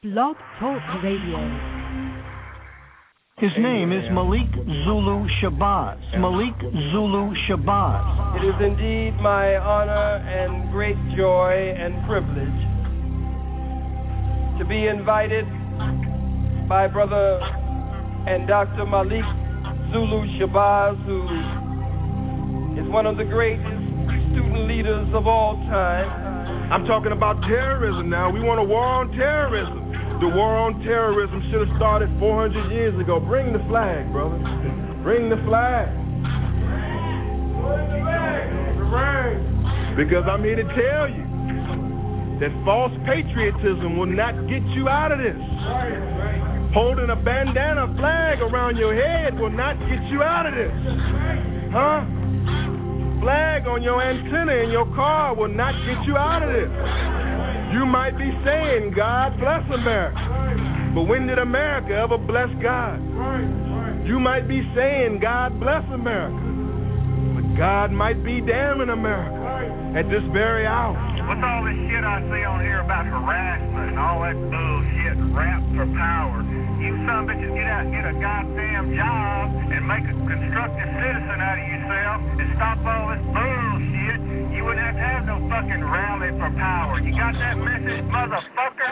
Blog Talk Radio. His name is Malik Zulu Shabazz. Malik Zulu Shabazz. It is indeed my honor and great joy and privilege to be invited by Brother and Dr. Malik Zulu Shabazz, who is one of the greatest student leaders of all time. I'm talking about terrorism now. We want a war on terrorism. The war on terrorism should have started 400 years ago. Bring the flag, brother. Bring the flag. Bring the flag. Because I'm here to tell you that false patriotism will not get you out of this. Holding a bandana flag around your head will not get you out of this. Huh? Flag on your antenna in your car will not get you out of this. You might be saying, God bless America, but when did America ever bless God? You might be saying, God bless America, but God might be damning America at this very hour. What's all this shit I see on here about harassment and all that bullshit, rap for power? You some bitches get out and get a goddamn job and make a constructive citizen out of yourself and stop all this bullshit. You wouldn't have to have no fucking rally for power. You got that message, motherfucker?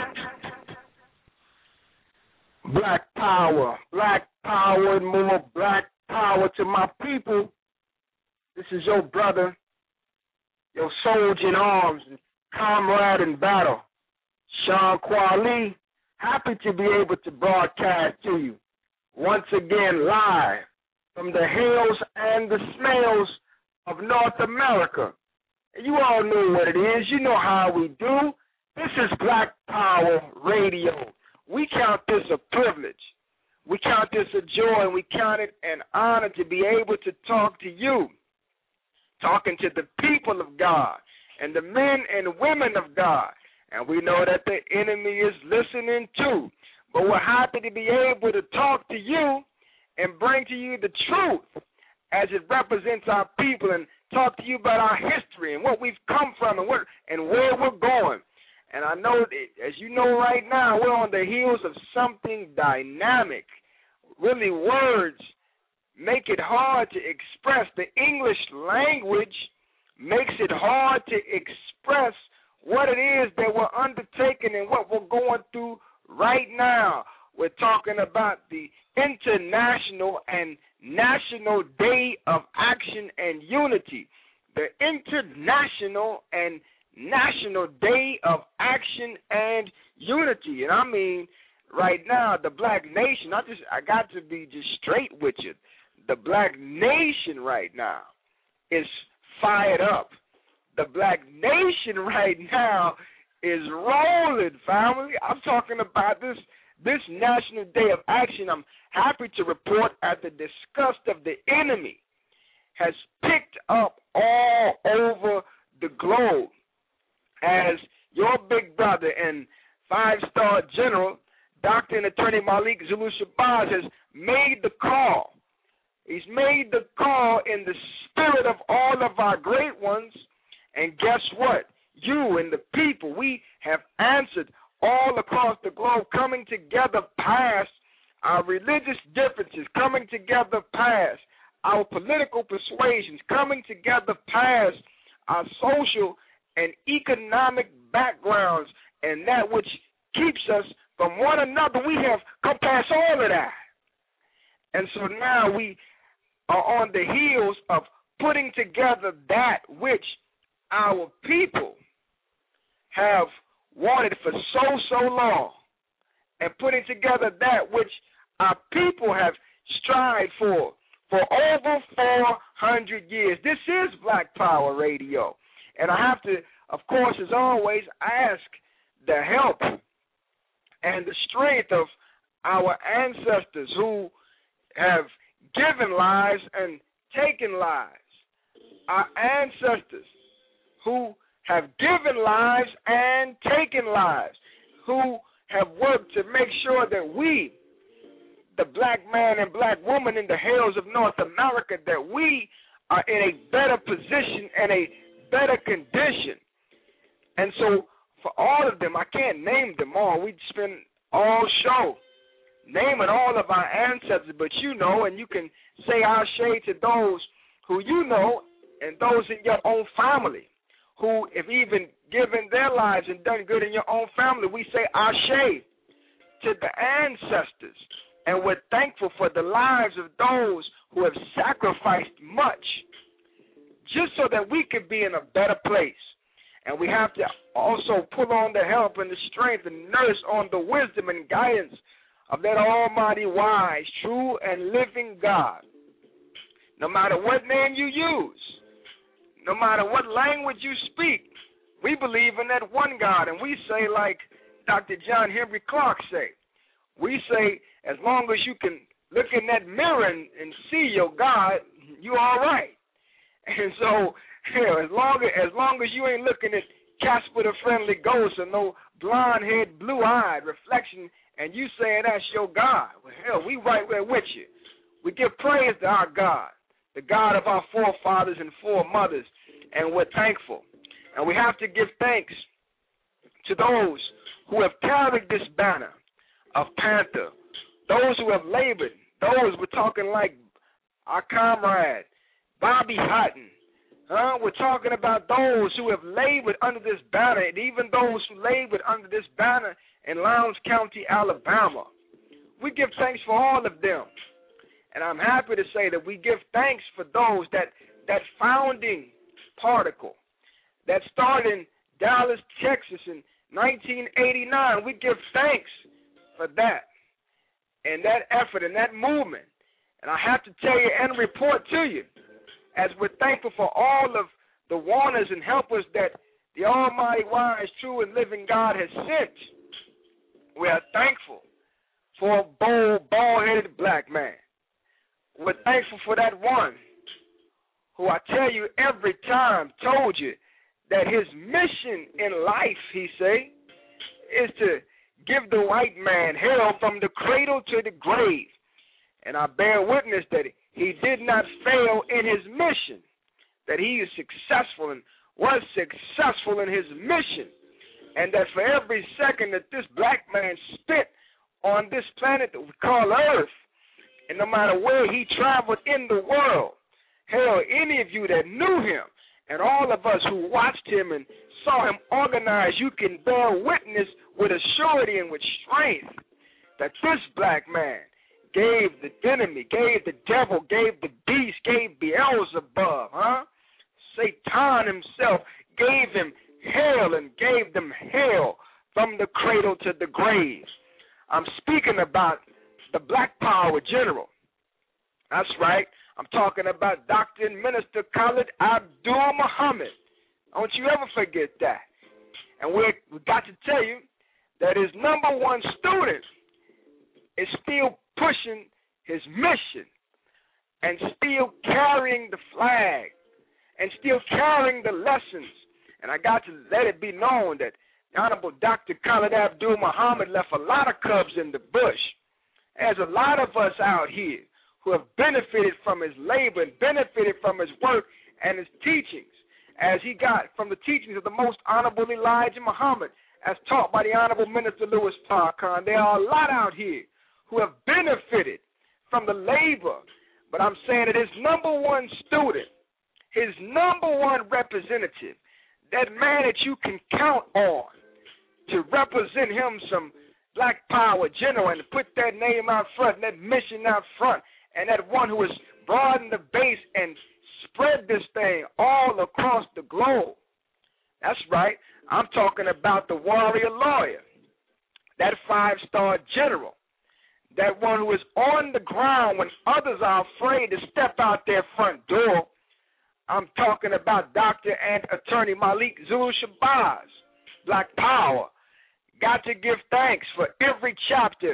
Black power, and more black power to my people. This is your brother, your soldier in arms, comrade in battle, Sean Kwali. Happy to be able to broadcast to you once again live from the hills and the smells of North America. You all know what it is. You know how we do. This is Black Power Radio. We count this a privilege. We count this a joy, and we count it an honor to be able to talk to you, talking to the people of God and the men and women of God. And we know that the enemy is listening too. But we're happy to be able to talk to you and bring to you the truth as it represents our people, and talk to you about our history and what we've come from and where we're going. And I know, as you know right now, we're on the heels of something dynamic. Really, words make it hard to express. The English language makes it hard to express what it is that we're undertaking and what we're going through right now. We're talking about the International and National Day of Action and Unity. The International and National Day of Action and Unity. And I mean, right now, the black nation, I got to be just straight with you. The black nation right now is fired up. The black nation right now is rolling, family. I'm talking about this National Day of Action. I'm happy to report that the disgust of the enemy has picked up all over the globe as your big brother and five-star general, Dr. and Attorney Malik Zulu Shabazz, has made the call. He's made the call in the spirit of all of our great ones. And guess what? You and the people, we have answered all across the globe, coming together past our religious differences, coming together past our political persuasions, coming together past our social and economic backgrounds, and that which keeps us from one another. We have come past all of that. And so now we are on the heels of putting together that which our people have wanted for so long, and putting together that which our people have strived for over 400 years. This is Black Power Radio. And I have to, of course, as always, ask the help and the strength of our ancestors who have given lives and taken lives. Our ancestors who have given lives and taken lives, who have worked to make sure that we, the black man and black woman in the hills of North America, that we are in a better position and a better condition. And so for all of them. I can't name them all. We'd spend all show naming all of our ancestors, but you know, and you can say ashe to those who you know and those in your own family who have even given their lives and done good in your own family. We say ashe to the ancestors, and we're thankful for the lives of those who have sacrificed much just so that we could be in a better place. And we have to also pull on the help and the strength and nurse on the wisdom and guidance of that almighty, wise, true, and living God. No matter what name you use, no matter what language you speak, we believe in that one God. And we say, like Dr. John Henry Clark say, we say, as long as you can look in that mirror and see your God, you all right. And so, as long as you ain't looking at Casper the Friendly Ghost or no blonde-haired, blue-eyed reflection, and you saying that's your God, well, hell, we right there with you. We give praise to our God, the God of our forefathers and foremothers, and we're thankful. And we have to give thanks to those who have carried this banner of Panther, those who have labored, those we're talking like our comrade, Bobby Hutton. We're talking about those who have labored under this banner, and even those who labored under this banner in Lowndes County, Alabama. We give thanks for all of them. And I'm happy to say that we give thanks for those, that founding particle that started in Dallas, Texas in 1989. We give thanks for that and that effort and that movement. And I have to tell you and report to you, as we're thankful for all of the warners and helpers that the almighty, wise, true, and living God has sent, we are thankful for a bold, bald-headed black man. We're thankful for that one who I tell you every time told you that his mission in life, he say, is to give the white man hell from the cradle to the grave. And I bear witness that he did not fail in his mission, that he is successful and was successful in his mission, and that for every second that this black man spent on this planet that we call Earth, and no matter where he traveled in the world, hell, any of you that knew him, and all of us who watched him and saw him organize, you can bear witness with a surety and with strength that this black man gave the enemy, gave the devil, gave the beast, gave Beelzebub, Satan himself, gave him hell and gave them hell from the cradle to the grave. I'm speaking about the Black Power General. That's right. I'm talking about Dr. and Minister Khalid Abdul Muhammad. Don't you ever forget that. And we got to tell you that his number one student is still pushing his mission and still carrying the flag and still carrying the lessons. And I got to let it be known that the Honorable Dr. Khalid Abdul Muhammad left a lot of cubs in the bush. There's a lot of us out here who have benefited from his labor and benefited from his work and his teachings, as he got from the teachings of the most Honorable Elijah Muhammad, as taught by the Honorable Minister Louis Farrakhan. There are a lot out here who have benefited from the labor, but I'm saying that his number one student, his number one representative, that man that you can count on to represent him, some Black Power General, and to put that name out front and that mission out front, and that one who has broadened the base and spread this thing all across the globe. That's right. I'm talking about the warrior lawyer, that 5-star general, that one who is on the ground when others are afraid to step out their front door. I'm talking about Dr. and Attorney Malik Zulu Shabazz, Black Power. Got to give thanks for every chapter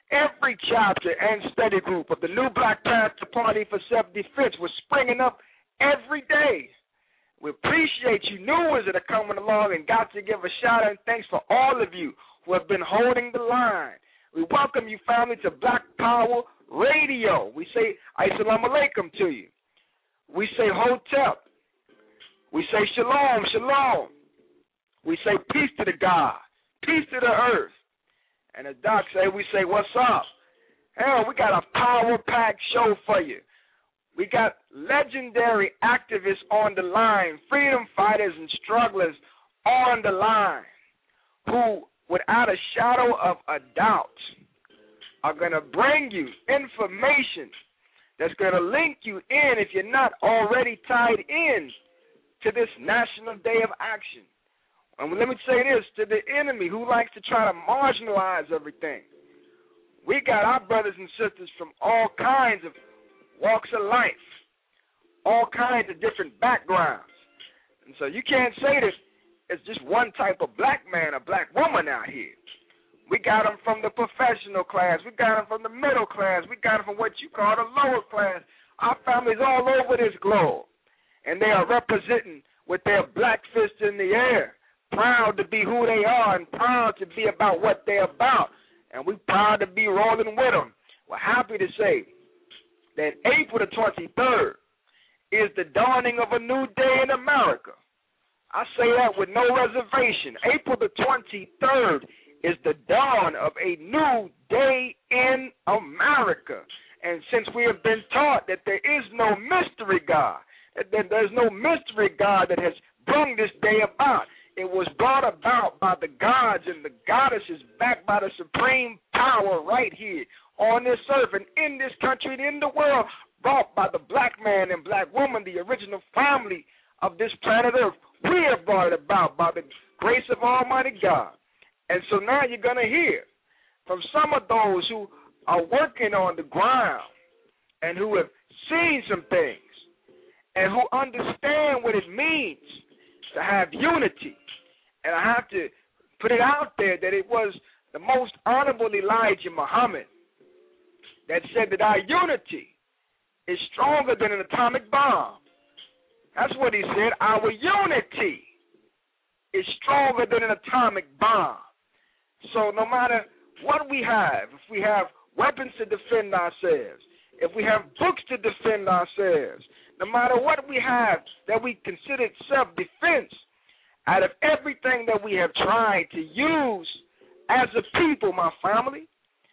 and study group of the new Black Panther Party for Self-Defense was springing up every day. We appreciate you new ones that are coming along, and got to give a shout out and thanks for all of you who have been holding the line. We welcome you, family, to Black Power Radio. We say Assalamu Alaikum to you. We say Hotep. We say Shalom, Shalom. We say peace to the God, peace to the earth. And as Doc say, we say, what's up? Hell, we got a power-packed show for you. We got legendary activists on the line, freedom fighters and strugglers on the line, who, without a shadow of a doubt, are going to bring you information that's going to link you in, if you're not already tied in, to this National Day of Action. And let me say this to the enemy who likes to try to marginalize everything. We got our brothers and sisters from all kinds of walks of life, all kinds of different backgrounds. And so you can't say that it's just one type of black man or black woman out here. We got them from the professional class. We got them from the middle class. We got them from what you call the lower class. Our families all over this globe. And they are representing with their black fist in the air, proud to be who they are and proud to be about what they're about. And we're proud to be rolling with them. We're happy to say that April the 23rd is the dawning of a new day in America. I say that with no reservation. April the 23rd is the dawn of a new day in America. And since we have been taught that there is no mystery God, that there's no mystery God that has brought this day about, it was brought about by the gods and the goddesses, backed by the supreme power right here on this earth and in this country and in the world, brought by the black man and black woman, the original family of this planet Earth. We have brought it about by the grace of Almighty God. And so now you're going to hear from some of those who are working on the ground and who have seen some things and who understand what it means to have unity. And I have to put it out there that it was the most honorable Elijah Muhammad that said that our unity is stronger than an atomic bomb. That's what he said. Our unity is stronger than an atomic bomb. So no matter what we have, if we have weapons to defend ourselves, if we have books to defend ourselves, no matter what we have that we consider self-defense, out of everything that we have tried to use as a people, my family,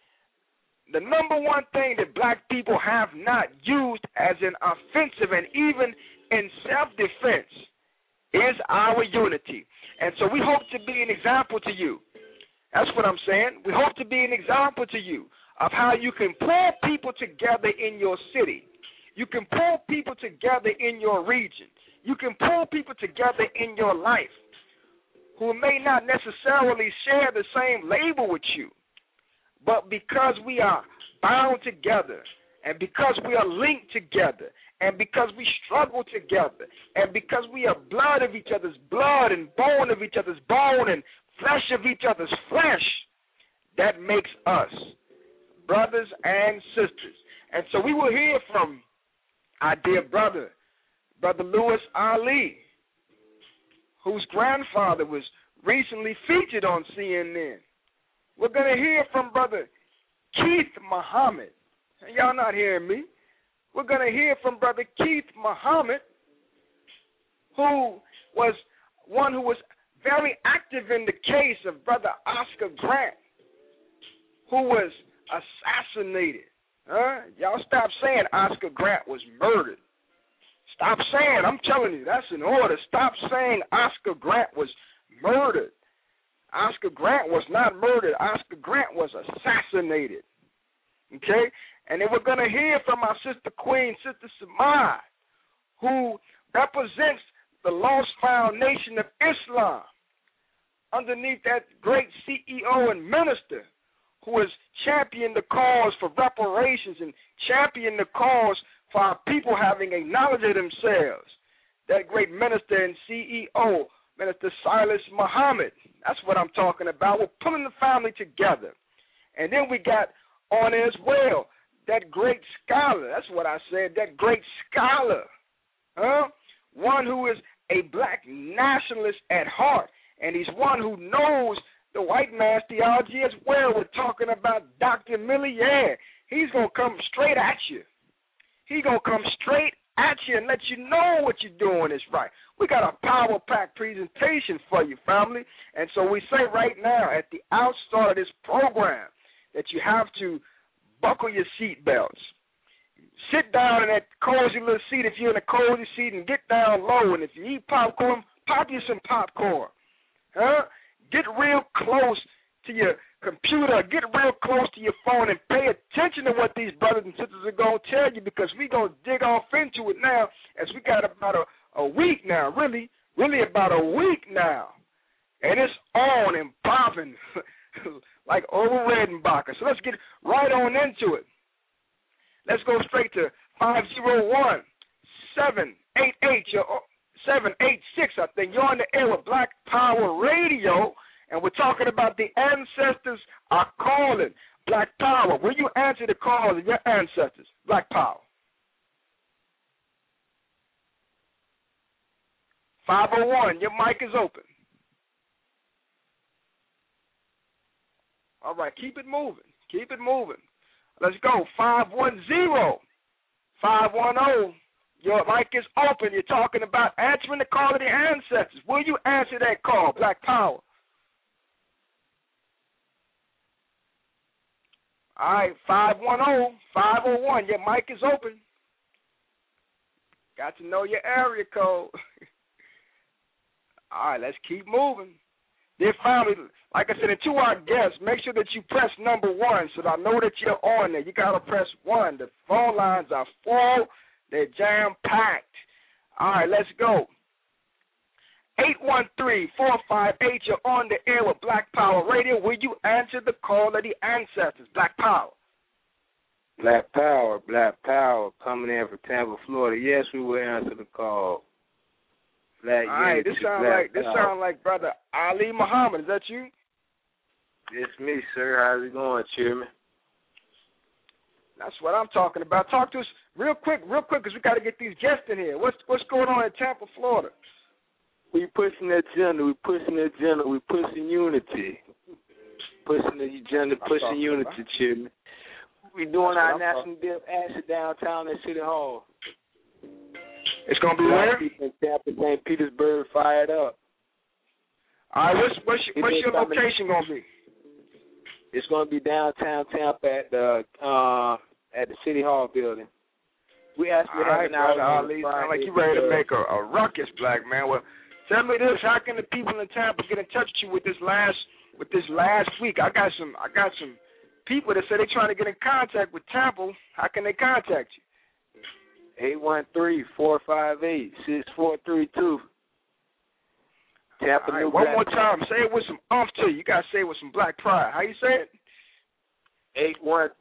the number one thing that black people have not used as an offensive and even in self-defense is our unity. And so we hope to be an example to you. That's what I'm saying. We hope to be an example to you of how you can pull people together in your city. You can pull people together in your region. You can pull people together in your life who may not necessarily share the same label with you, but because we are bound together and because we are linked together and because we struggle together and because we are blood of each other's blood and bone of each other's bone and flesh of each other's flesh, that makes us brothers and sisters. And so we will hear from our dear brother, Brother Louis Ali, whose grandfather was recently featured on CNN. We're going to hear from Brother Keith Muhammad. Y'all not hearing me. We're going to hear from Brother Keith Muhammad, who was one who was very active in the case of Brother Oscar Grant, who was assassinated. Y'all stop saying Oscar Grant was murdered. Stop saying, I'm telling you, that's in order. Stop saying Oscar Grant was murdered. Oscar Grant was not murdered. Oscar Grant was assassinated. Okay? And then we're going to hear from our sister queen, Sister Samad, who represents the Lost Foundation of Islam underneath that great CEO and minister who has championed the cause for reparations and championed the cause for our people having a knowledge of themselves. That great minister and CEO, Minister Silas Muhammad. That's what I'm talking about. We're pulling the family together. And then we got on as well that great scholar. That's what I said, that great scholar. One who is a black nationalist at heart. And he's one who knows the white man's theology as well. We're talking about Dr. Millier. He's going to come straight at you. He's going to come straight at you and let you know what you're doing is right. We got a power-packed presentation for you, family. And so we say right now at the outstart of this program that you have to buckle your seatbelts. Sit down in that cozy little seat if you're in a cozy seat and get down low. And if you eat popcorn, pop you some popcorn. Get real close to your computer, get real close to your phone, and pay attention to what these brothers and sisters are going to tell you, because we're going to dig off into it now as we got about a week now, really about a week now. And it's on and popping like over Redenbacher. So let's get right on into it. Let's go straight to 501-788, 786, I think. You're on the air with Black Power Radio, and we're talking about the ancestors are calling. Black Power, will you answer the call of your ancestors? Black Power. 501, your mic is open. All right, keep it moving. Keep it moving. Let's go. 510. Your mic is open. You're talking about answering the call of the ancestors. Will you answer that call, Black Power? All right, 510-501. Your mic is open. Got to know your area code. All right, let's keep moving. Dear family, like I said, and to our guests, make sure that you press number 1 so that I know that you're on there. You got to press 1. The phone lines are full. They're jam-packed. All right, let's go. 813-458, you're on the air with Black Power Radio. Will you answer the call of the ancestors? Black Power. Black Power, coming in from Tampa, Florida. Yes, we will answer the call. Black All right, this sound like Brother Ali Muhammad. Is that you? It's me, sir. How's it going, Chairman? That's what I'm talking about. Talk to us real quick, because we got to get these guests in here. What's going on in Tampa, Florida? We pushing the agenda. We pushing unity. Pushing the agenda, pushing unity, Chairman. We doing our national dip acid downtown at City Hall. It's going to be where? Tampa, St. Petersburg, fired up. All right, what's your location going to be? It's going to be downtown Tampa at the City Hall building. We actually have an Ali, sound like you ready to make a ruckus, Black man. Well, tell me this: how can the people in Tampa get in touch with you with this last week? I got some people that say they're trying to get in contact with Tampa. How can they contact you? 813-458-6432. Tampa, right, one more time. Say it with some umph to you. You got to say it with some black pride. How you say it?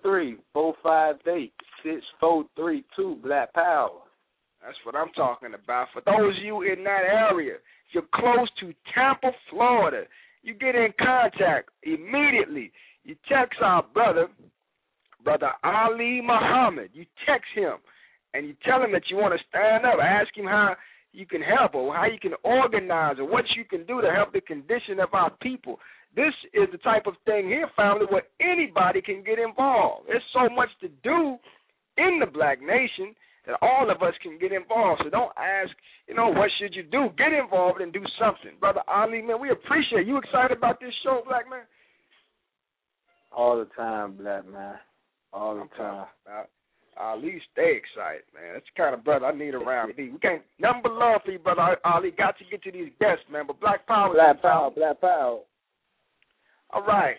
813-458-6432, Black Power. That's what I'm talking about. For those of you in that area, if you're close to Tampa, Florida, you get in contact immediately. You text our brother Ali Muhammad. You text him, and you tell him that you want to stand up. Ask him how you can help or how you can organize or what you can do to help the condition of our people. This is the type of thing here, family, where anybody can get involved. There's so much to do in the black nation that all of us can get involved. So don't ask, what should you do? Get involved and do something. Brother Ali, man, we appreciate you. Excited about this show, Black man? All the time, Black man. All the time. Ali, stay excited, man. That's the kind of brother I need around me. We can't nothing but love for you, brother Ali. Got to get to these guests, man. But Black Power. Black Power. All right.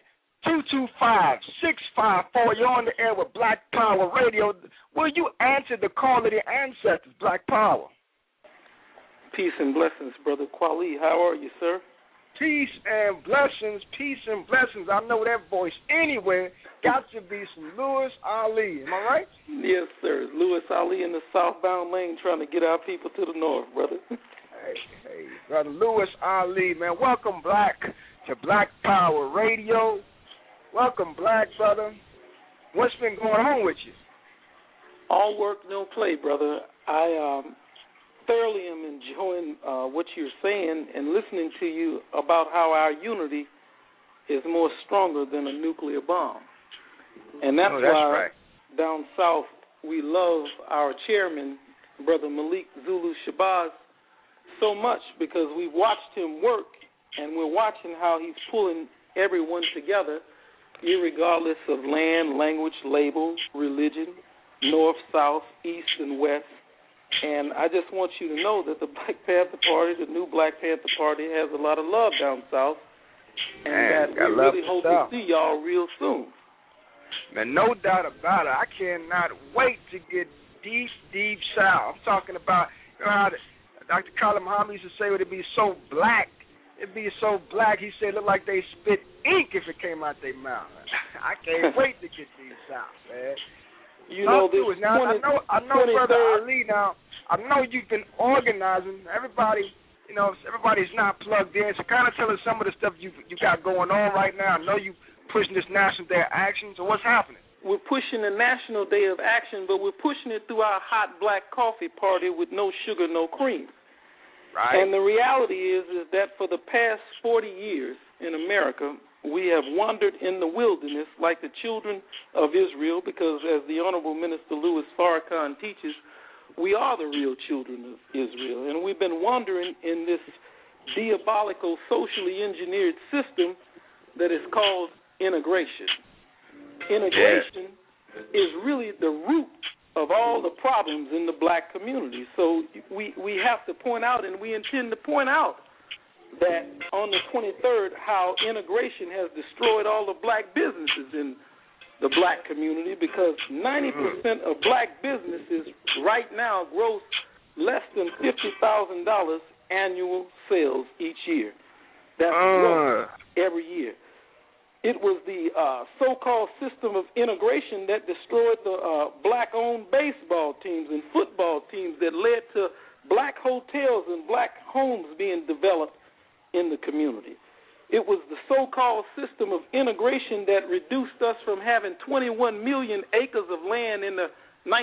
225-654. You're on the air with Black Power Radio. Will you answer the call of the ancestors, Black Power? Peace and blessings, Brother Kweli. How are you, sir? Peace and blessings. I know that voice anywhere. Got to be some Louis Ali. Am I right? Yes, sir. Louis Ali in the southbound lane trying to get our people to the north, brother. Hey, Brother Louis Ali, man. Welcome, Black, to Black Power Radio. Welcome, Black brother. What's been going on with you? All work, no play, brother. I thoroughly am enjoying what you're saying and listening to you about how our unity is more stronger than a nuclear bomb. And that's why right. Down south we love our chairman Brother Malik Zulu Shabazz so much because we've watched him work, and we're watching how he's pulling everyone together, irregardless of land, language, label, religion, north, south, east, and west. And I just want you to know that the Black Panther Party, the new Black Panther Party, has a lot of love down south, and that we really hope to see y'all real soon. Man, no doubt about it. I cannot wait to get deep, deep south. I'm talking about, you know how Dr. Khalid Muhammad used to say, would it be so black? It'd be so black, he said, it looked like they spit ink if it came out their mouth. I can't wait to get deep south, man. You know, this now, I know, Brother Ali, now, I know you've been organizing. Everybody, you know, everybody's not plugged in, so kind of tell us some of the stuff you got going on right now. I know you pushing this National Day of Action, so what's happening? We're pushing the National Day of Action, but we're pushing it through our hot black coffee party with no sugar, no cream. Right. And the reality is that for the past 40 years in America, we have wandered in the wilderness like the children of Israel, because as the Honorable Minister Louis Farrakhan teaches, we are the real children of Israel. And we've been wandering in this diabolical, socially engineered system that is called integration. Integration is really the root of all the problems in the black community. So we have to point out, and we intend to point out, that on the 23rd, how integration has destroyed all the black businesses in the black community, because 90% of black businesses right now gross less than $50,000 annual sales each year. That's gross every year. It was the so-called system of integration that destroyed the black-owned baseball teams and football teams, that led to black hotels and black homes being developed in the community. It was the so-called system of integration that reduced us from having 21 million acres of land in the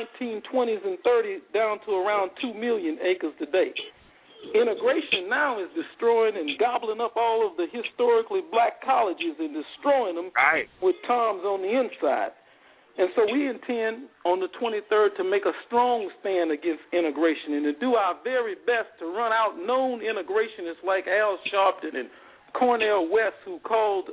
1920s and 30s down to around 2 million acres today. Integration now is destroying and gobbling up all of the historically black colleges and destroying them with toms on the inside. And so we intend on the 23rd to make a strong stand against integration and to do our very best to run out known integrationists like Al Sharpton and Cornel West, who called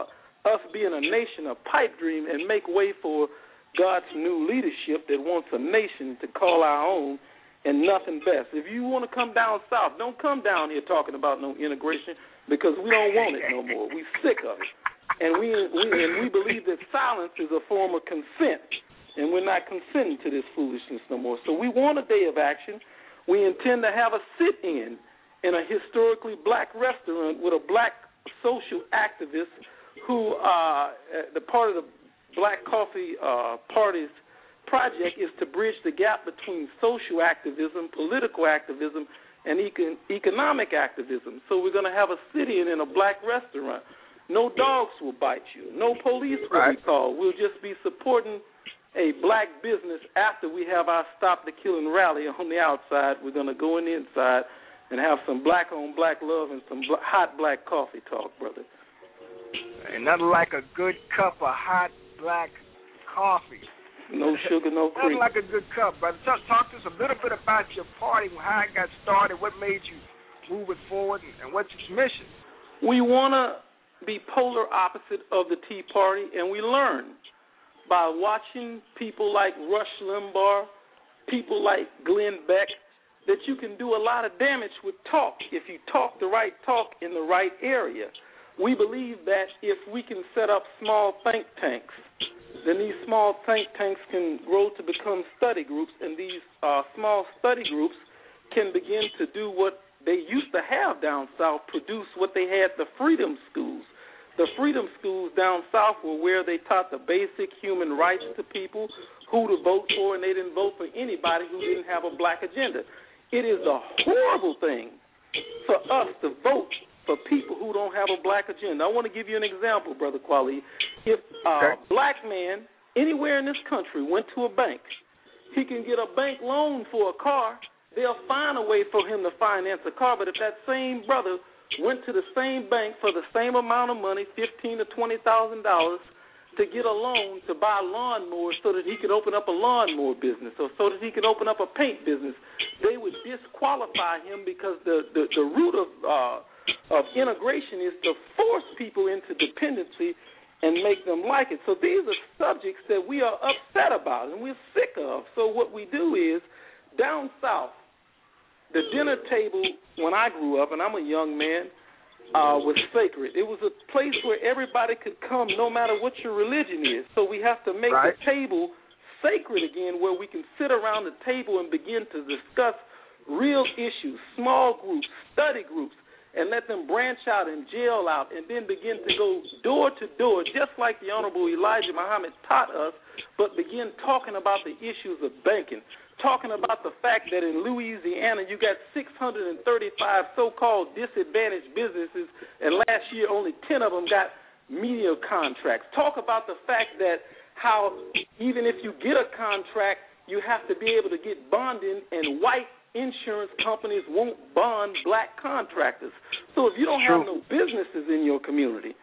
us being a nation a pipe dream, and make way for God's new leadership that wants a nation to call our own and nothing best. If you want to come down south, don't come down here talking about no integration, because we don't want it no more. We're sick of it. And we believe that silence is a form of consent, and we're not consenting to this foolishness no more. So we want a day of action. We intend to have a sit-in in a historically black restaurant with a black social activist who, the part of the Black Coffee Party's project is to bridge the gap between social activism, political activism, and economic activism. So we're going to have a sit-in in a black restaurant. No dogs will bite you. No police will be called. We'll just be supporting a black business after we have our Stop the Killing rally on the outside. We're going to go in the inside and have some black-on black love and some hot black coffee talk, brother. Ain't nothing like a good cup of hot black coffee. No sugar, no cream. Nothing like a good cup, brother. Talk to us a little bit about your party, how it got started, what made you move it forward, and what's its mission. We want to be polar opposite of the Tea Party, and we learn by watching people like Rush Limbaugh, people like Glenn Beck, that you can do a lot of damage with talk if you talk the right talk in the right area. We believe that if we can set up small think tanks, then these small think tanks can grow to become study groups, and these small study groups can begin to do what they used to have down south, produce what they had the freedom schools. The freedom schools down south were where they taught the basic human rights to people, who to vote for, and they didn't vote for anybody who didn't have a black agenda. It is a horrible thing for us to vote for people who don't have a black agenda. I want to give you an example, Brother Kweli. If a black man anywhere in this country went to a bank, he can get a bank loan for a car. They'll find a way for him to finance a car. But if that same brother went to the same bank for the same amount of money, $15,000 to $20,000, to get a loan to buy lawnmowers so that he could open up a lawnmower business or so that he could open up a paint business. They would disqualify him because the root of integration is to force people into dependency and make them like it. So these are subjects that we are upset about and we're sick of. So what we do is, down south, the dinner table when I grew up, and I'm a young man, was sacred. It was a place where everybody could come no matter what your religion is. So we have to make the table sacred again, where we can sit around the table and begin to discuss real issues, small groups, study groups, and let them branch out and jail out and then begin to go door to door, just like the Honorable Elijah Muhammad taught us, but begin talking about the issues of banking, talking about the fact that in Louisiana you got 635 so-called disadvantaged businesses, and last year only 10 of them got media contracts. Talk about the fact that how even if you get a contract, you have to be able to get bonding, and white insurance companies won't bond black contractors. So if you don't have no businesses in your community,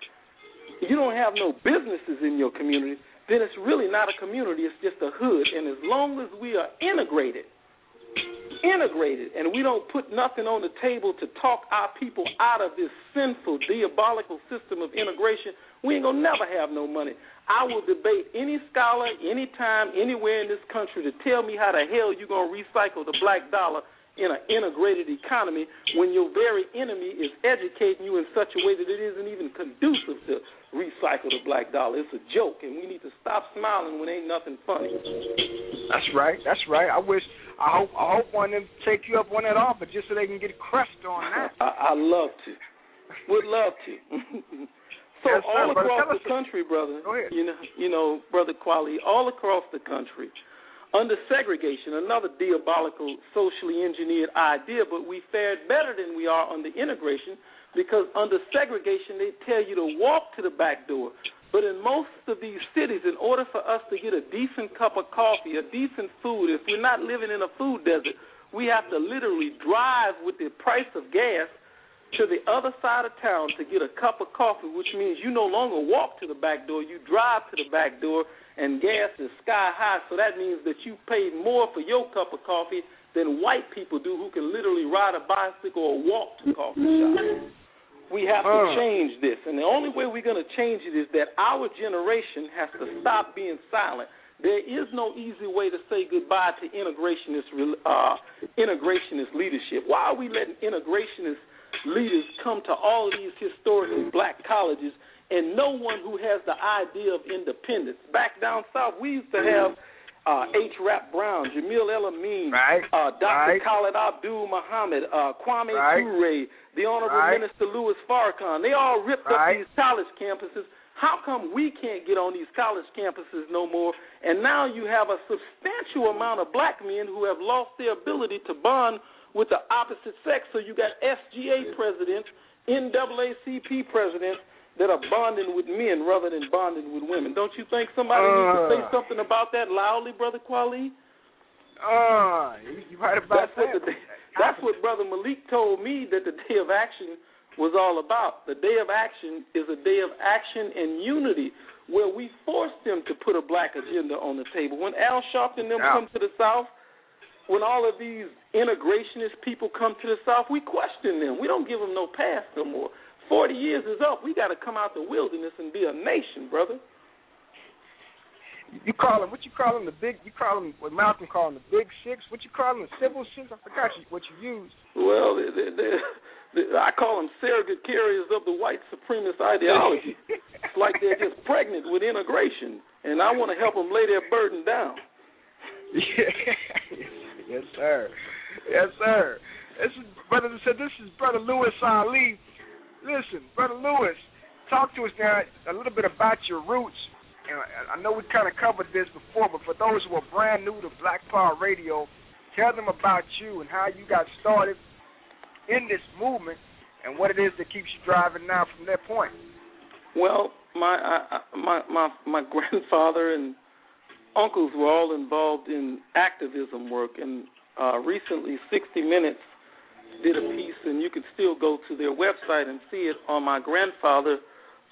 then it's really not a community, it's just a hood. And as long as we are integrated, and we don't put nothing on the table to talk our people out of this sinful, diabolical system of integration, we ain't going to never have no money. I will debate any scholar, anytime, anywhere in this country to tell me how the hell you're going to recycle the black dollar in an integrated economy when your very enemy is educating you in such a way that it isn't even conducive to recycle the black dollar. It's a joke, and we need to stop smiling when ain't nothing funny. That's right. I hope one of them take you up on that offer just so they can get crushed on that. I love to. Would love to. So yes, all across the country, brother, you know, Brother Kweli, all across the country, under segregation, another diabolical, socially engineered idea, but we fared better than we are under integration because under segregation they tell you to walk to the back door. But in most of these cities, in order for us to get a decent cup of coffee, a decent food, if we're not living in a food desert, we have to literally drive with the price of gas to the other side of town to get a cup of coffee, which means you no longer walk to the back door, you drive to the back door, and gas is sky high, so that means that you paid more for your cup of coffee than white people do who can literally ride a bicycle or walk to coffee shops. We have to change this, and the only way we're going to change it is that our generation has to stop being silent. There is no easy way to say goodbye to integrationist leadership. Why are we letting integrationist leaders come to all of these historically black colleges and no one who has the idea of independence? Back down south, we used to have H. Rap Brown, Jamil El-Amin, Dr. Khalid Abdul Muhammad, Kwame Ture, the Honorable Minister Louis Farrakhan. They all ripped up these college campuses. How come we can't get on these college campuses no more? And now you have a substantial amount of black men who have lost their ability to bond with the opposite sex. So you got SGA presidents, NAACP presidents that are bonding with men rather than bonding with women. Don't you think somebody needs to say something about that loudly, Brother Kweli? You're right about that. That's what Brother Malik told me that the Day of Action was all about. The Day of Action is a day of action and unity where we forced them to put a black agenda on the table. When Al Sharpton and them come to the South, when all of these integrationist people come to the South, we question them. We don't give them no pass no more. 40 years is up. We got to come out the wilderness and be a nation, brother. You call them, what you call them, what Malcolm called them, the Big Six? What you call them, the Civil Six? I forgot what you used. Well, I call them surrogate carriers of the white supremacist ideology. It's like they're just pregnant with integration, and I want to help them lay their burden down. Yes, sir. Yes, sir. This is Brother Louis Ali. Listen, Brother Louis, talk to us now a little bit about your roots. And I know we kind of covered this before, but for those who are brand new to Black Power Radio, tell them about you and how you got started in this movement and what it is that keeps you driving now from that point. Well, my grandfather and uncles were all involved in activism work, and recently 60 Minutes did a piece, and you can still go to their website and see it on my grandfather,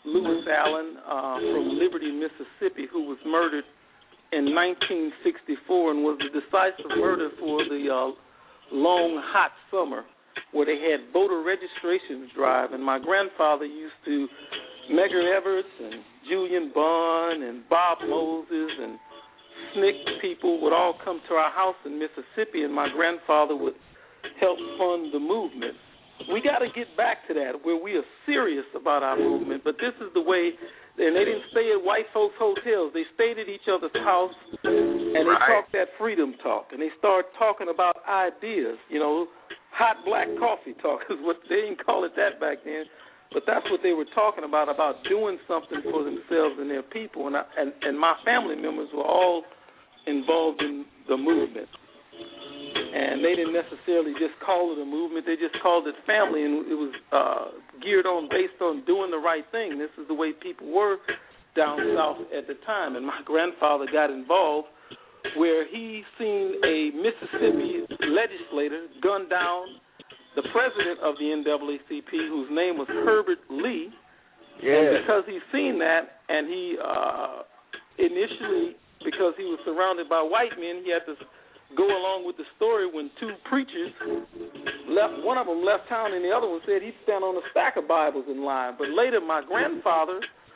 Lewis Allen from Liberty, Mississippi, who was murdered in 1964 and was the decisive murder for the long, hot summer where they had voter registration drive. And my grandfather used to, Medgar Evers and Julian Bond and Bob Moses and SNCC people would all come to our house in Mississippi, and my grandfather would help fund the movement. We got to get back to that, where we are serious about our movement. But this is the way, and they didn't stay at white folks' hotels. They stayed at each other's house, and they talked that freedom talk. And they started talking about ideas, hot black coffee talk is what they didn't call it that back then. But that's what they were talking about doing something for themselves and their people. And my family members were all involved in the movement. And they didn't necessarily just call it a movement. They just called it family, and it was geared on, based on doing the right thing. This is the way people were down south at the time. And my grandfather got involved where he seen a Mississippi legislator gun down the president of the NAACP, whose name was Herbert Lee. Yeah. And because he seen that, and he initially, because he was surrounded by white men, he had to go along with the story when two preachers left. One of them left town, and the other one said he'd stand on a stack of Bibles in line. But later, my grandfather,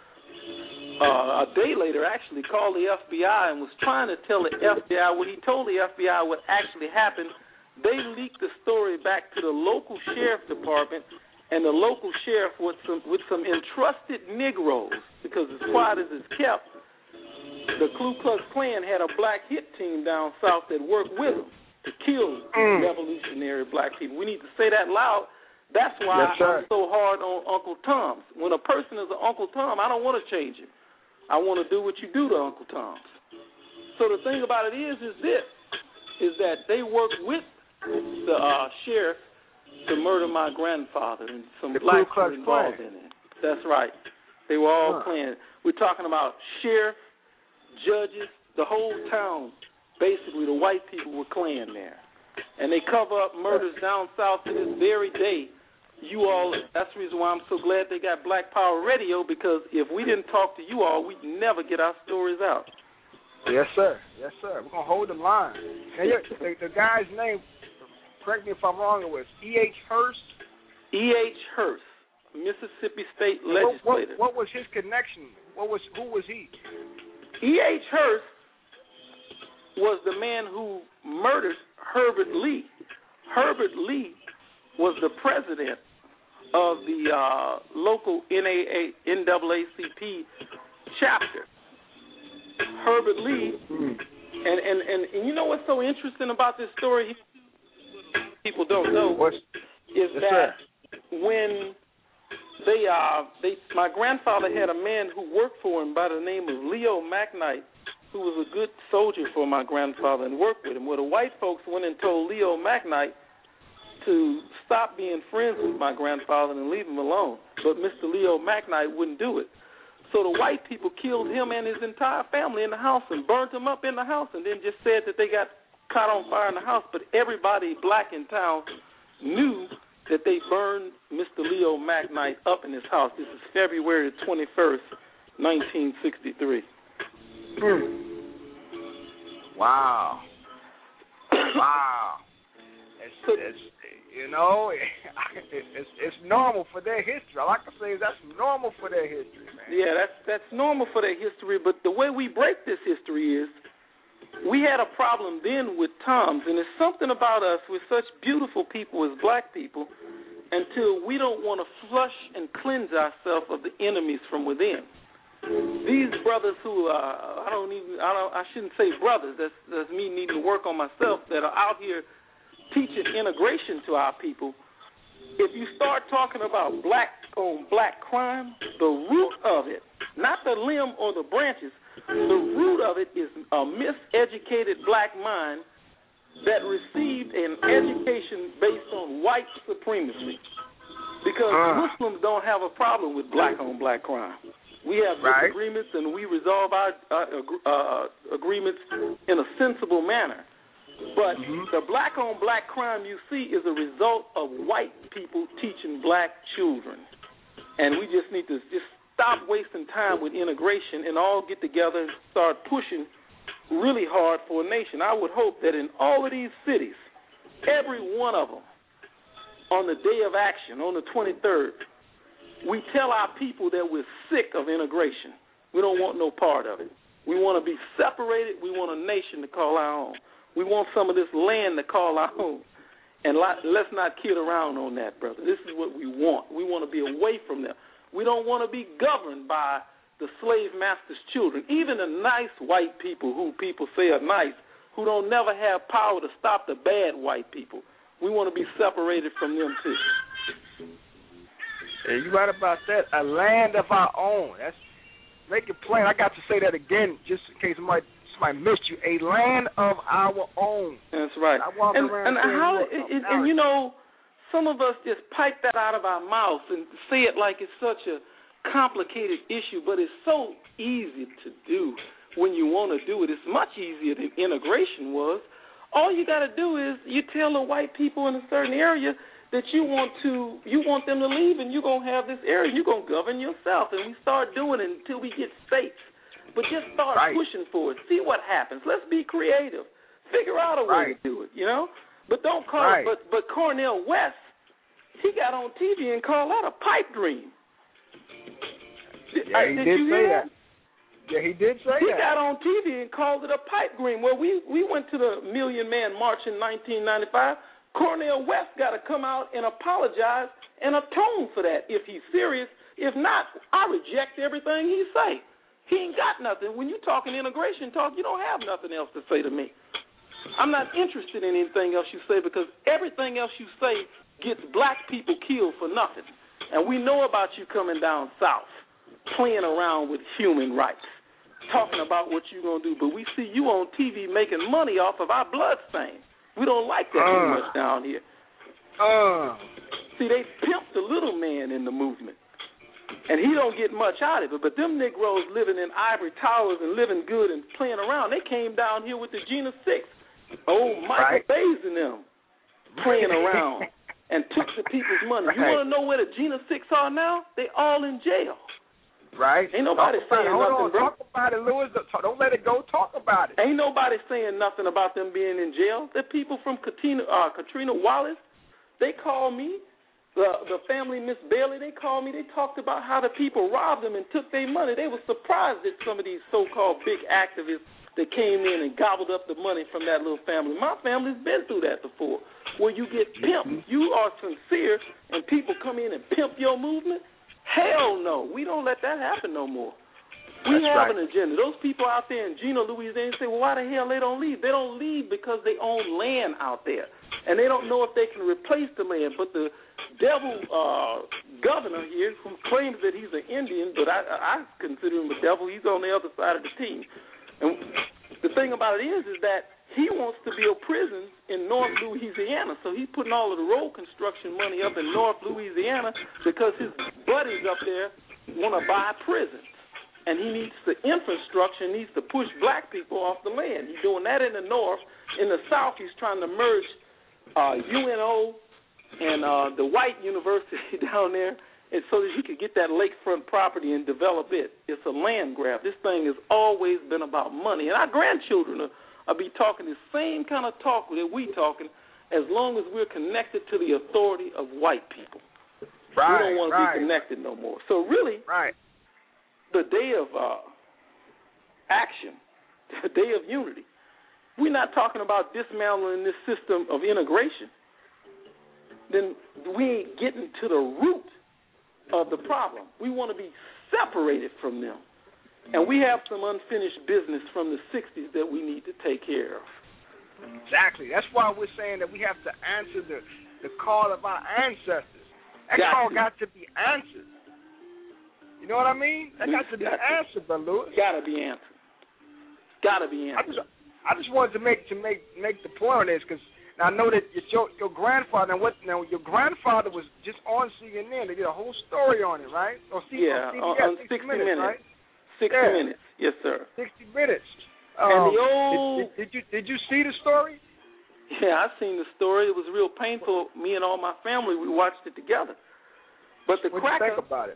a day later, actually called the FBI and was trying to tell the FBI. When he told the FBI what actually happened, they leaked the story back to the local sheriff department, and the local sheriff with some entrusted Negroes, because as quiet as it's kept, the Ku Klux Klan had a black hit team down south that worked with them to kill revolutionary black people. We need to say that loud. That's why I'm so hard on Uncle Tom's. When a person is an Uncle Tom, I don't want to change him. I want to do what you do to Uncle Tom's. So the thing about it is that they worked with the sheriff to murder my grandfather, and some blacks were involved in it. That's right. They were all Klan. We're talking about sheriff, judges, the whole town. Basically, the white people were Klan there. And they cover up murders down south to this very day. That's the reason why I'm so glad they got Black Power Radio, because if we didn't talk to you all, we'd never get our stories out. Yes, sir. Yes, sir. We're going to hold the line. And the guy's name, correct me if I'm wrong, it was E.H. Hurst? E.H. Hurst, Mississippi State legislator. What was his connection? Who was he? E.H. Hurst was the man who murdered Herbert Lee. Herbert Lee was the president of the local NAACP chapter. Herbert Lee, and you know what's so interesting about this story? People don't know is that when my grandfather had a man who worked for him by the name of Leo McKnight, who was a good soldier for my grandfather and worked with him. Well, the white folks went and told Leo McKnight to stop being friends with my grandfather and leave him alone. But Mr. Leo McKnight wouldn't do it. So the white people killed him and his entire family in the house and burnt him up in the house, and then just said that they got caught on fire in the house. But everybody black in town knew that they burned Mr. Leo McKnight up in his house. This is February 21st, 1963. Wow. It's normal for their history. I like to say that's normal for their history, man. Yeah, that's normal for their history, but the way we break this history is we had a problem then with Toms, and it's something about us. We're such beautiful people as black people until we don't want to flush and cleanse ourselves of the enemies from within. These brothers who I shouldn't say brothers. That's me needing to work on myself, that are out here teaching integration to our people. If you start talking about black on black crime, the root of it, not the limb or the branches, the root of it is a miseducated black mind that received an education based on white supremacy. Because Muslims don't have a problem with black on black crime. We have disagreements, and we resolve our agreements in a sensible manner. But the black-on-black crime you see is a result of white people teaching black children. And we just need to just stop wasting time with integration and all get together and start pushing really hard for a nation. I would hope that in all of these cities, every one of them, on the day of action, on the 23rd, we tell our people that we're sick of integration. We don't want no part of it. We want to be separated. We want a nation to call our own. We want some of this land to call our own. And let's not kid around on that, brother. This is what we want. We want to be away from them. We don't want to be governed by the slave master's children, even the nice white people who people say are nice, who don't never have power to stop the bad white people. We want to be separated from them, too. Yeah, you're right about that. A land of our own. That's make it plain. I got to say that again just in case somebody missed you. A land of our own. That's right. And you know, some of us just pipe that out of our mouths and say it like it's such a complicated issue, but it's so easy to do when you want to do it. It's much easier than integration was. All you got to do is you tell the white people in a certain area that you want them to leave, and you're going to have this area. You're going to govern yourself, and we start doing it until we get states. But just start pushing for it. See what happens. Let's be creative. Figure out a way to do it, you know? But don't call it. But Cornel West, he got on TV and called that a pipe dream. Yeah, he did say that. Yeah, he did say that. He got on TV and called it a pipe dream. Well, we went to the Million Man March in 1995. Cornel West got to come out and apologize and atone for that if he's serious. If not, I reject everything he say. He ain't got nothing. When you talking integration talk, you don't have nothing else to say to me. I'm not interested in anything else you say because everything else you say gets black people killed for nothing. And we know about you coming down south, playing around with human rights, talking about what you're going to do. But we see you on TV making money off of our blood stains. We don't like that too much down here. See, they pimped the little man in the movement. And he don't get much out of it. But them Negroes living in ivory towers and living good and playing around, they came down here with the Gina 6. Michael Bays and them playing around and took the people's money. You want to know where the Gina 6 are now? They all in jail. Right. Ain't nobody saying nothing, bro. Talk about it, Louis. Don't let it go. Talk about it. Ain't nobody saying nothing about them being in jail. The people from Katrina Wallace, they called me. The family, Miss Bailey, they called me. They talked about how the people robbed them and took their money. They were surprised at some of these so-called big activists that came in and gobbled up the money from that little family. My family's been through that before, where you get pimped. You are sincere, and people come in and pimp your movement. Hell no. We don't let that happen no more. We have an agenda. Those people out there in Gina, Louisiana, say, well, why the hell they don't leave? They don't leave because they own land out there, and they don't know if they can replace the land. But the devil governor here, who claims that he's an Indian, but I consider him a devil. He's on the other side of the team. And the thing about it is that he wants to build prisons in North Louisiana. So he's putting all of the road construction money up in North Louisiana because his buddies up there want to buy prisons. And he needs the infrastructure, needs to push black people off the land. He's doing that in the north. In the south, he's trying to merge UNO and the white university down there, and so that he could get that lakefront property and develop it. It's a land grab. This thing has always been about money. And our grandchildren will be talking the same kind of talk that we talking as long as we're connected to the authority of white people. We don't want to be connected no more. So really, the day of action, the day of unity, we're not talking about dismantling this system of integration. Then we ain't getting to the root of the problem. We want to be separated from them. And we have some unfinished business from the 60s that we need to take care of. Exactly. That's why we're saying that we have to answer the call of our ancestors. That call got to be answered. You know what I mean? That got to be answered, Brother Louis. Got to be answered. Got to be answered. I just wanted to make the point on this because I know that your grandfather your grandfather was just on CNN. They did a whole story on it, right? On on 60 Minutes. Right? 60 Minutes, yes, sir. 60 Minutes. And the old did you see the story? Yeah, I seen the story. It was real painful. Me and all my family, we watched it together. But what did you think about it?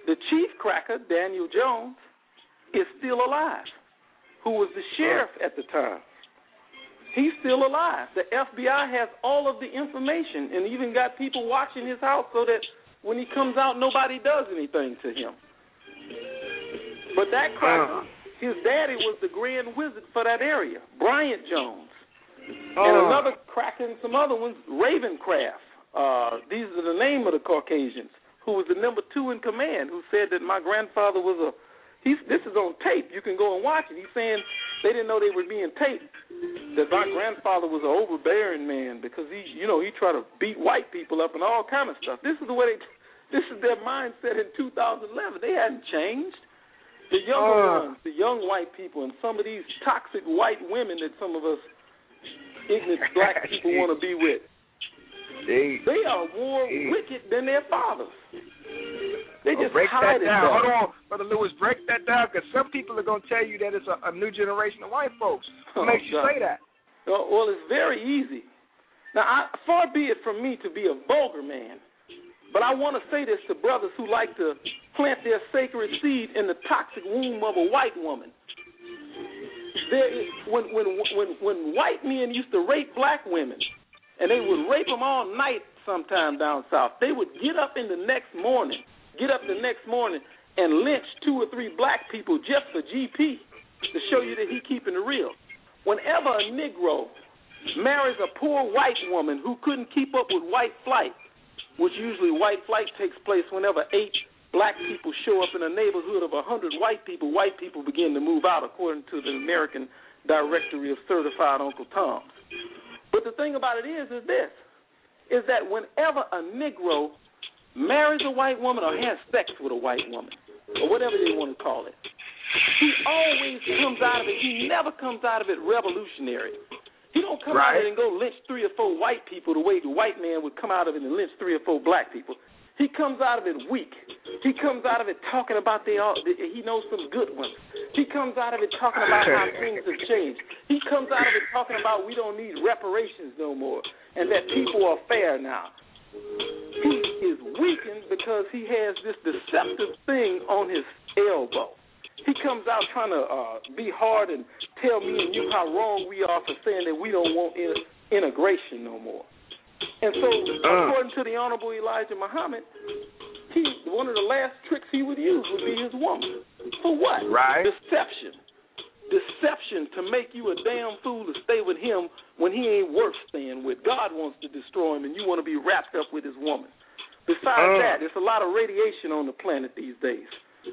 the chief cracker, Daniel Jones, is still alive, who was the sheriff at the time. He's still alive. The FBI has all of the information and even got people watching his house so that when he comes out, nobody does anything to him. But that cracker, his daddy was the grand wizard for that area, Bryant Jones. And another cracker and some other ones, Ravencraft. These are the name of the Caucasians, who was the number 2 in command, who said that my grandfather was this is on tape. You can go and watch it. He's saying they didn't know they were being taped, that my grandfather was an overbearing man because he tried to beat white people up and all kind of stuff. This is their mindset in 2011. They hadn't changed. The younger ones, the young white people, and some of these toxic white women that some of us ignorant black people want to be with, they are more wicked than their fathers. They just break hide that it down. better. Hold on, Brother Lewis, break that down, because some people are going to tell you that it's a new generation of white folks. What makes you say that? Well, it's very easy. Now, far be it from me to be a vulgar man, but I want to say this to brothers who like to plant their sacred seed in the toxic womb of a white woman. When white men used to rape black women, and they would rape them all night sometime down south, they would get up the next morning and lynch 2 or 3 black people just for GP to show you that he keeping it real. Whenever a Negro marries a poor white woman who couldn't keep up with white flight, which usually white flight takes place whenever 8 black people show up in a neighborhood of 100 white people begin to move out according to the American Directory of Certified Uncle Toms. But the thing about it is that whenever a Negro marries a white woman or has sex with a white woman, or whatever they want to call it, he always comes out of it. He never comes out of it revolutionary. He don't come out of it and go lynch 3 or 4 white people the way the white man would come out of it and lynch 3 or 4 black people. He comes out of it weak. He comes out of it talking about he knows some good ones. He comes out of it talking about how things have changed. He comes out of it talking about we don't need reparations no more and that people are fair now. He is weakened because he has this deceptive thing on his elbow. He comes out trying to be hard and tell me and you how wrong we are for saying that we don't want integration no more. And so, according to the Honorable Elijah Muhammad, one of the last tricks he would use would be his woman. For what? Right. Deception. Deception to make you a damn fool to stay with him when he ain't worth staying with. God wants to destroy him, and you want to be wrapped up with his woman. Besides that, there's a lot of radiation on the planet these days.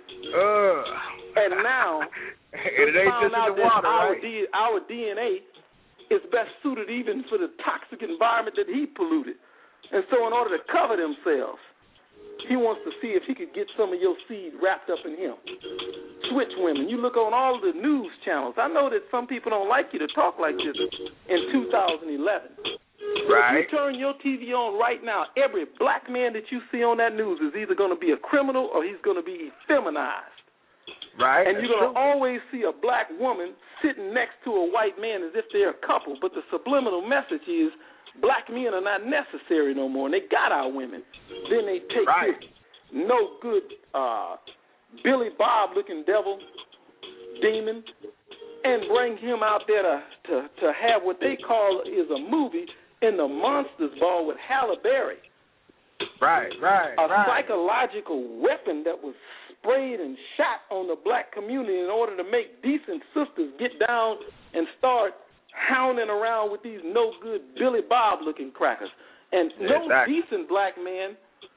And now, it ain't just in the water, our DNA is best suited even for the toxic environment that he polluted. And so in order to cover themselves, he wants to see if he could get some of your seed wrapped up in him. Switch women. You look on all the news channels. I know that some people don't like you to talk like this in 2011. Right. If you turn your TV on right now, every black man that you see on that news is either going to be a criminal or he's going to be feminized. Right. And you're going to always see a black woman sitting next to a white man as if they're a couple, but the subliminal message is black men are not necessary no more, and they got our women. Then they take this no good Billy Bob-looking devil, demon, and bring him out there to have what they call is a movie in the Monsters Ball with Halle Berry. Right. A psychological weapon that was sprayed and shot on the black community in order to make decent sisters get down and start hounding around with these no-good Billy Bob-looking crackers. And any decent black man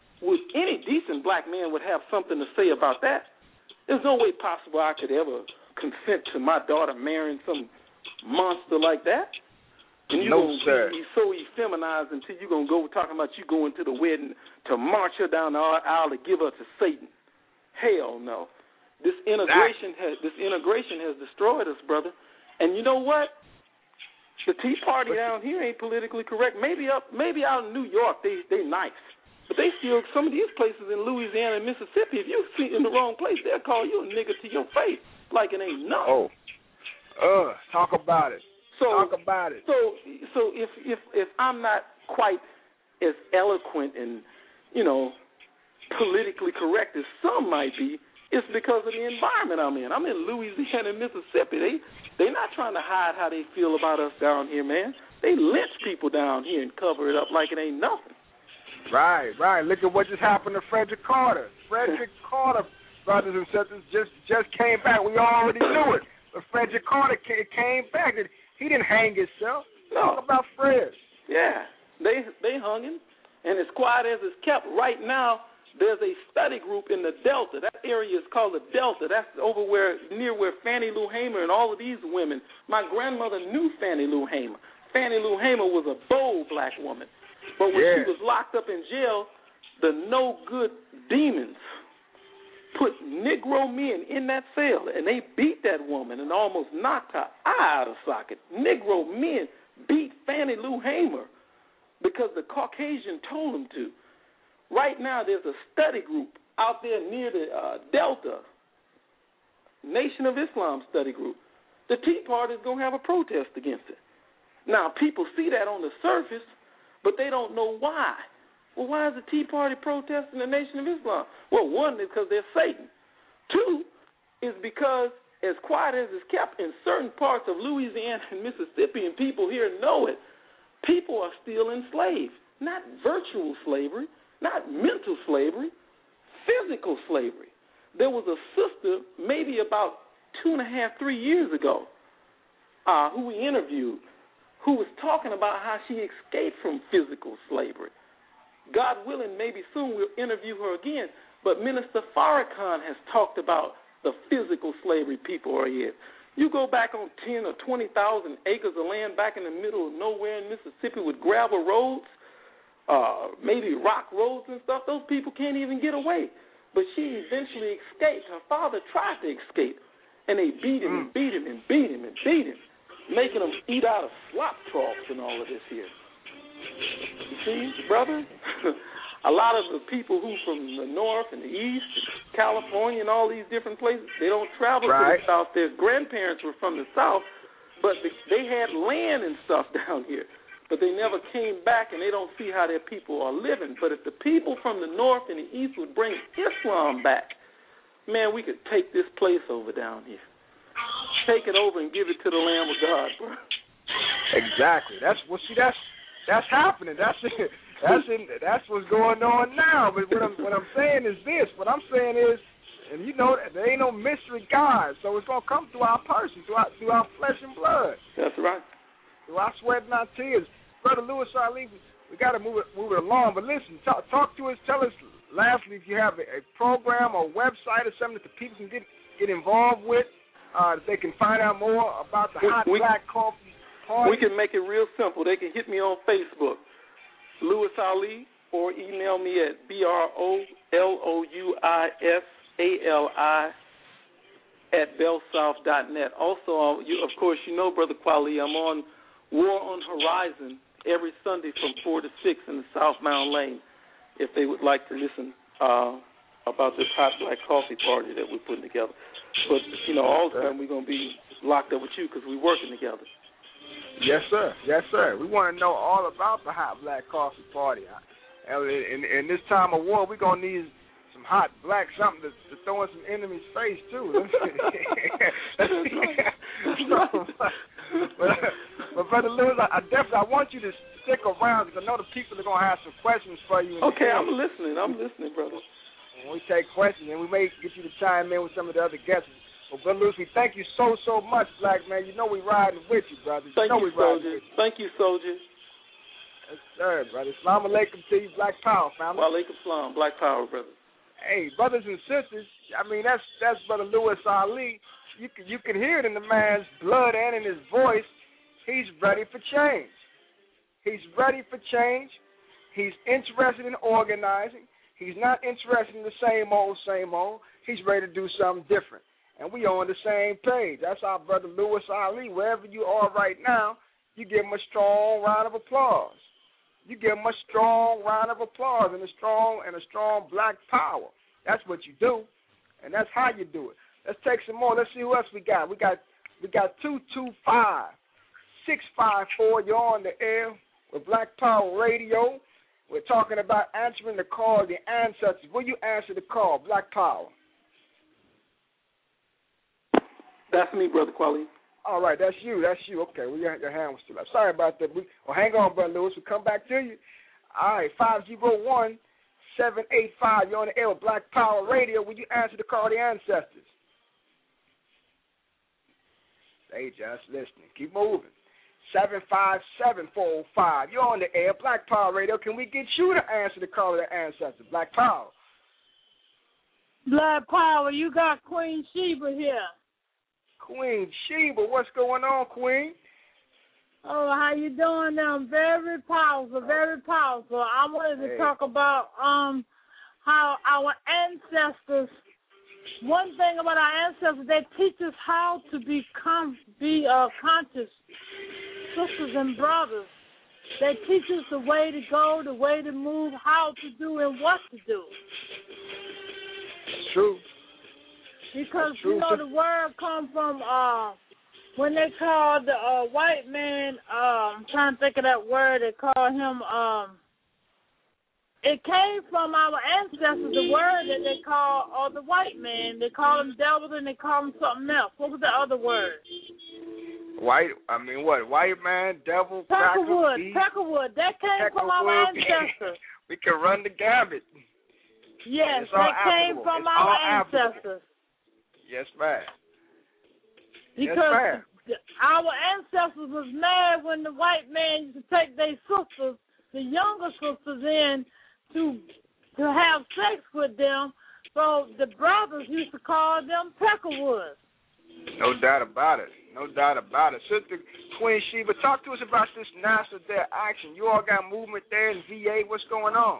would have something to say about that. There's no way possible I could ever consent to my daughter marrying some monster like that. And you're going to be so effeminized until you're going to go talking about you going to the wedding to march her down the aisle to give her to Satan. Hell no. This integration has destroyed us, brother. And you know what? The Tea Party down here ain't politically correct. Maybe out in New York they nice. But they still, some of these places in Louisiana and Mississippi, if you see in the wrong place, they'll call you a nigger to your face like it ain't nothing. Talk about it. Talk about it. So if I'm not quite as eloquent and, politically correct as some might be, it's because of the environment I'm in. I'm in Louisiana and Mississippi. They're not trying to hide how they feel about us down here, man. They lynch people down here and cover it up like it ain't nothing. Right. Look at what just happened to Frederick Carter. Frederick Carter, brothers and sisters, just came back. We already knew it. But Frederick Carter came back. He didn't hang himself. No. Talk about Fred. Yeah, they hung him, and as quiet as it's kept right now, there's a study group in the Delta. That area is called the Delta. That's over near where Fannie Lou Hamer and all of these women. My grandmother knew Fannie Lou Hamer. Fannie Lou Hamer was a bold black woman. But when she was locked up in jail, the no-good demons put Negro men in that cell, and they beat that woman and almost knocked her eye out of socket. Negro men beat Fannie Lou Hamer because the Caucasian told them to. Right now, there's a study group out there near the Delta, Nation of Islam study group. The Tea Party is going to have a protest against it. Now, people see that on the surface, but they don't know why. Well, why is the Tea Party protesting the Nation of Islam? Well, one is because they're Satan. Two is because, as quiet as it's kept, in certain parts of Louisiana and Mississippi, and people here know it, people are still enslaved. Not virtual slavery, not mental slavery, physical slavery. There was a sister maybe about 2.5, 3 years ago who we interviewed who was talking about how she escaped from physical slavery. God willing, maybe soon we'll interview her again, but Minister Farrakhan has talked about the physical slavery people are in. You go back on 10 or 20,000 acres of land back in the middle of nowhere in Mississippi with gravel roads, maybe rock roads and stuff, those people can't even get away. But she eventually escaped. Her father tried to escape, and they beat him and beat him and beat him and beat him, making him eat out of slop troughs and all of this here. You see, brother? A lot of the people who from the north and the east, California and all these different places, they don't travel to the south. Their grandparents were from the south, but they had land and stuff down here. But they never came back, and they don't see how their people are living. But if the people from the north and the east would bring Islam back, man, we could take this place over down here. Take it over and give it to the Lamb of God, bro. Exactly. That's happening. That's what's going on now. But what I'm saying is this. What I'm saying is, and you know, there ain't no mystery God, so it's gonna come through our person, through our flesh and blood. That's right. Through our sweat and our tears. Brother Louis Ali, we got to move it along. But listen, talk to us. Tell us, lastly, if you have a program or website or something that the people can get involved with, that they can find out more about the Hot Black Coffee Party. We can make it real simple. They can hit me on Facebook, Louis Ali, or email me at BROLOUISALI@bellsouth.net. Also, of course, you know, Brother Kweli, I'm on War on Horizon every Sunday from 4 to 6 in the Southbound Lane, if they would like to listen about this Hot Black Coffee Party that we're putting together. But, you know, all the time we're going to be locked up with you because we're working together. Yes, sir. Yes, sir. We want to know all about the Hot Black Coffee Party. In this time of war, we're going to need some hot black something to throw in some enemy's face, too. But Brother Lewis, I want you to stick around because I know the people are going to have some questions for you. Okay, I'm listening, brother. When we take questions, and we may get you to chime in with some of the other guests. Well, Brother Lewis, we thank you so much, Black man. You know we riding with you, brother. Thank you, soldier. Thank you, soldier. Yes, sir, brother. Assalamu alaikum to you, Black Power, family. Wa alaikum salam, Black Power, brother. Hey, brothers and sisters, I mean, that's Brother Louis Ali. You can hear it in the man's blood and in his voice. He's ready for change. He's ready for change. He's interested in organizing. He's not interested in the same old. He's ready to do something different. And we on the same page. That's our Brother Louis Ali. Wherever you are right now, you give him a strong round of applause. You give him a strong round of applause and a strong black power. That's what you do, and that's how you do it. Let's take some more. Let's see who else we got. We got 225-654. You're on the air with Black Power Radio. We're talking about answering the call of the ancestors. Will you answer the call? Black Power. That's me, Brother Kweli. All right, that's you. Okay, well, your hand was still up. Sorry about that. Hang on, Brother Lewis. We'll come back to you. All right, 501-785. You're on the air with Black Power Radio. Will you answer the call of the ancestors? They just listening. Keep moving. 757-405. You're on the air, Black Power Radio. Can we get you to answer the call of the ancestors? Black Power. Black Power, you got Queen Sheba here. Queen Sheba, what's going on, Queen? Oh, how you doing now? Very powerful, very powerful. I wanted to talk about how our ancestors, one thing about our ancestors, they teach us how to be conscious sisters and brothers. They teach us the way to go, the way to move, how to do, and what to do. It's true. Because, you know, the word comes from when they called the white man, I'm trying to think of that word, they called him, it came from our ancestors, the word that they call the white man. They call him devil and they call him something else. What was the other word? White man, devil, Peckerwood. That came from our ancestors. We can run the gambit. Yes, they came from our ancestors. Yes, ma'am. Because our ancestors was mad when the white man used to take their sisters, the younger sisters, in to have sex with them. So the brothers used to call them Peckerwoods. No doubt about it. Sister Queen Sheba, talk to us about this National Day Action. You all got movement there in VA. What's going on?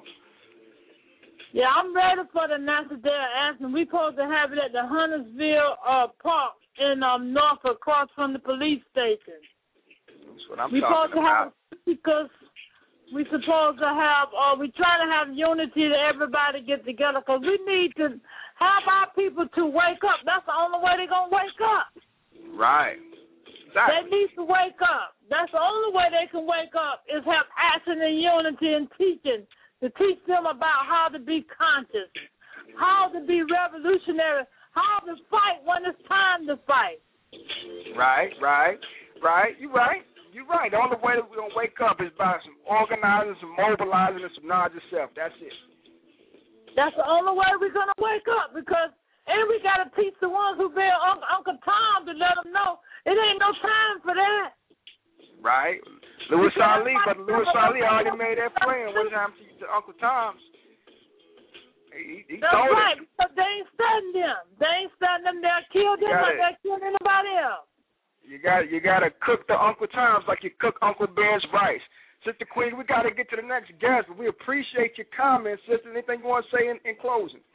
Yeah, I'm ready for the National Day Action. We're supposed to have it at the Huntersville Park in Norfolk, across from the police station. That's what I'm talking about. Because we're supposed to have, we're trying to have unity to everybody get together, because we need to have our people to wake up. That's the only way they're going to wake up. Right. Exactly. They need to wake up. That's the only way they can wake up, is have action and unity and teaching, to teach them about how to be conscious, how to be revolutionary, how to fight when it's time to fight. Right. You're right. The only way that we're going to wake up is by some organizing, some mobilizing, and some knowledge of self. That's it. That's the only way we're going to wake up, and we got to teach the ones who been Uncle Tom to let them know it ain't no time for that. Right. Louis Ali already made that plan. What time to Uncle Tom's? He That's told right, it. because they ain't studying them. They'll kill them like they kill anybody else. You got to cook the Uncle Tom's like you cook Uncle Ben's rice. Sister Queen, we got to get to the next guest, but we appreciate your comments. Sister, anything you want to say in closing?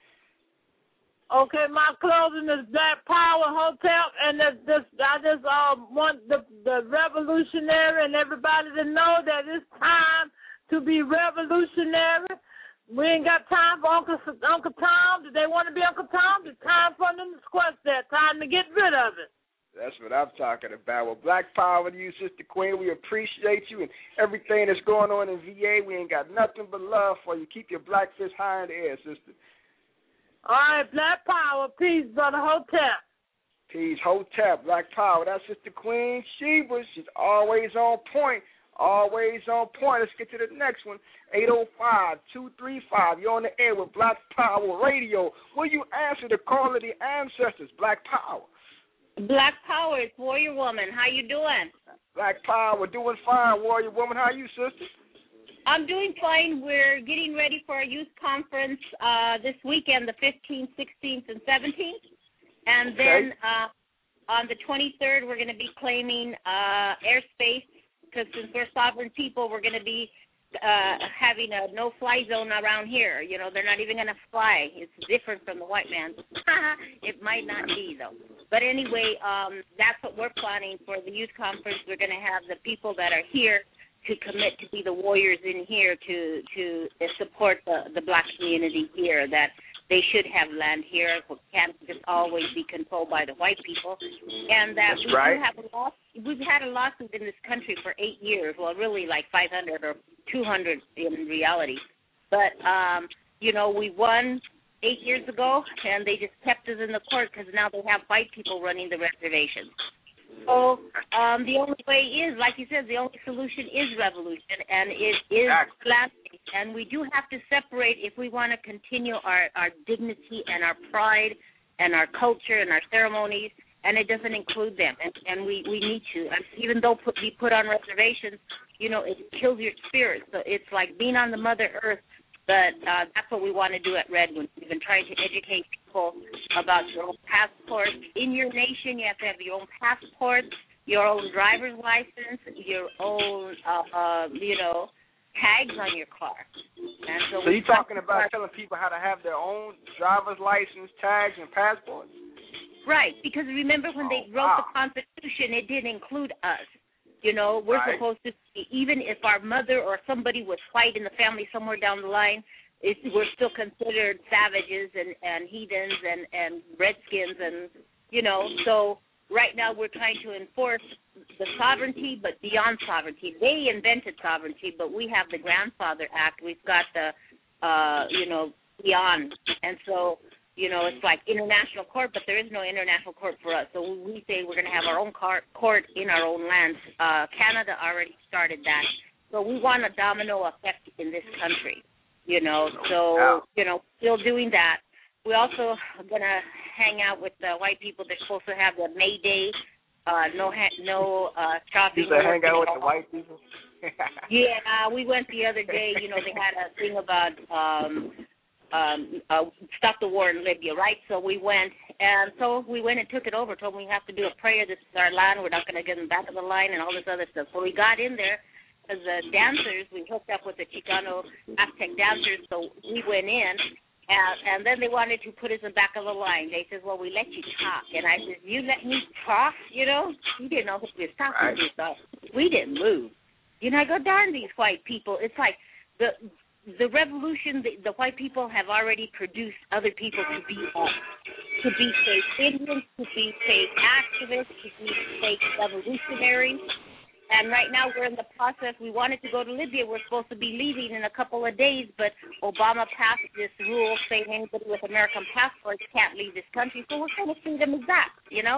Okay, my closing is Black Power Hotel, and I just want the revolutionary and everybody to know that it's time to be revolutionary. We ain't got time for Uncle Tom. Do they want to be Uncle Tom? It's time for them to squash that. Time to get rid of it. That's what I'm talking about. Well, Black Power to you, Sister Queen. We appreciate you and everything that's going on in VA. We ain't got nothing but love for you. Keep your black fist high in the air, sister. All right, Black Power. Peace, Brother Hotep. Peace, Hotep. Black Power. That's Sister Queen Sheba. She's always on point. Always on point. Let's get to the next one. 805-235. You're on the air with Black Power Radio. Will you answer the call of the ancestors? Black Power. Black Power, it's Warrior Woman. How you doing? Black Power, doing fine. Warrior Woman, how you, sister? I'm doing fine. We're getting ready for a youth conference this weekend, the 15th, 16th, and 17th. And then on the 23rd, we're going to be claiming airspace, because since we're sovereign people, we're going to be having a no-fly zone around here. You know, they're not even going to fly. It's different from the white man. It might not be, though. But anyway, that's what we're planning for the youth conference. We're going to have the people that are here to commit to be the warriors in here to support the black community here, that they should have land here. It can't just always be controlled by the white people. And that we've had a lawsuit in this country for 8 years, well, really like 500 or 200 in reality. But, we won 8 years ago, and they just kept us in the court because now they have white people running the reservations. So the only way is, like you said, the only solution is revolution, and it is classic. And we do have to separate if we want to continue our dignity and our pride and our culture and our ceremonies, and it doesn't include them. And we need to. And even though we put on reservations, it kills your spirit. So it's like being on the Mother Earth. But that's what we want to do at Redwood. We've been trying to educate people about your own passport. In your nation, you have to have your own passport, your own driver's license, your own, tags on your car. And so you're talking about telling people how to have their own driver's license, tags, and passports? Right, because remember when they wrote the Constitution, it didn't include us. We're supposed to, even if our mother or somebody was white in the family somewhere down the line, we're still considered savages and heathens and redskins and, so right now we're trying to enforce the sovereignty, but beyond sovereignty. They invented sovereignty, but we have the Grandfather Act. We've got the, beyond. And so, it's like international court, but there is no international court for us. So we say we're going to have our own court in our own lands. Canada already started that. So we want a domino effect in this country, So, still doing that. We also are going to hang out with the white people. They're supposed to have the May Day, no shopping. You say hang out with the white people? Yeah, we went the other day. They had a thing about stop the war in Libya, right? So we went, and took it over, told them we have to do a prayer. This is our land. We're not going to get in the back of the line and all this other stuff. So we got in there as the dancers. We hooked up with the Chicano Aztec dancers, so we went in, and then they wanted to put us in the back of the line. They said, well, we let you talk. And I said, you let me talk? You didn't know who we was talking to, so we didn't move. I go, darn these white people. It's like the revolution, the white people have already produced other people to be fake Indians, to be fake activists, to be fake revolutionaries. And right now we're in the process. We wanted to go to Libya. We're supposed to be leaving in a couple of days, but Obama passed this rule saying anybody with American passports can't leave this country. So we're going to see them as that,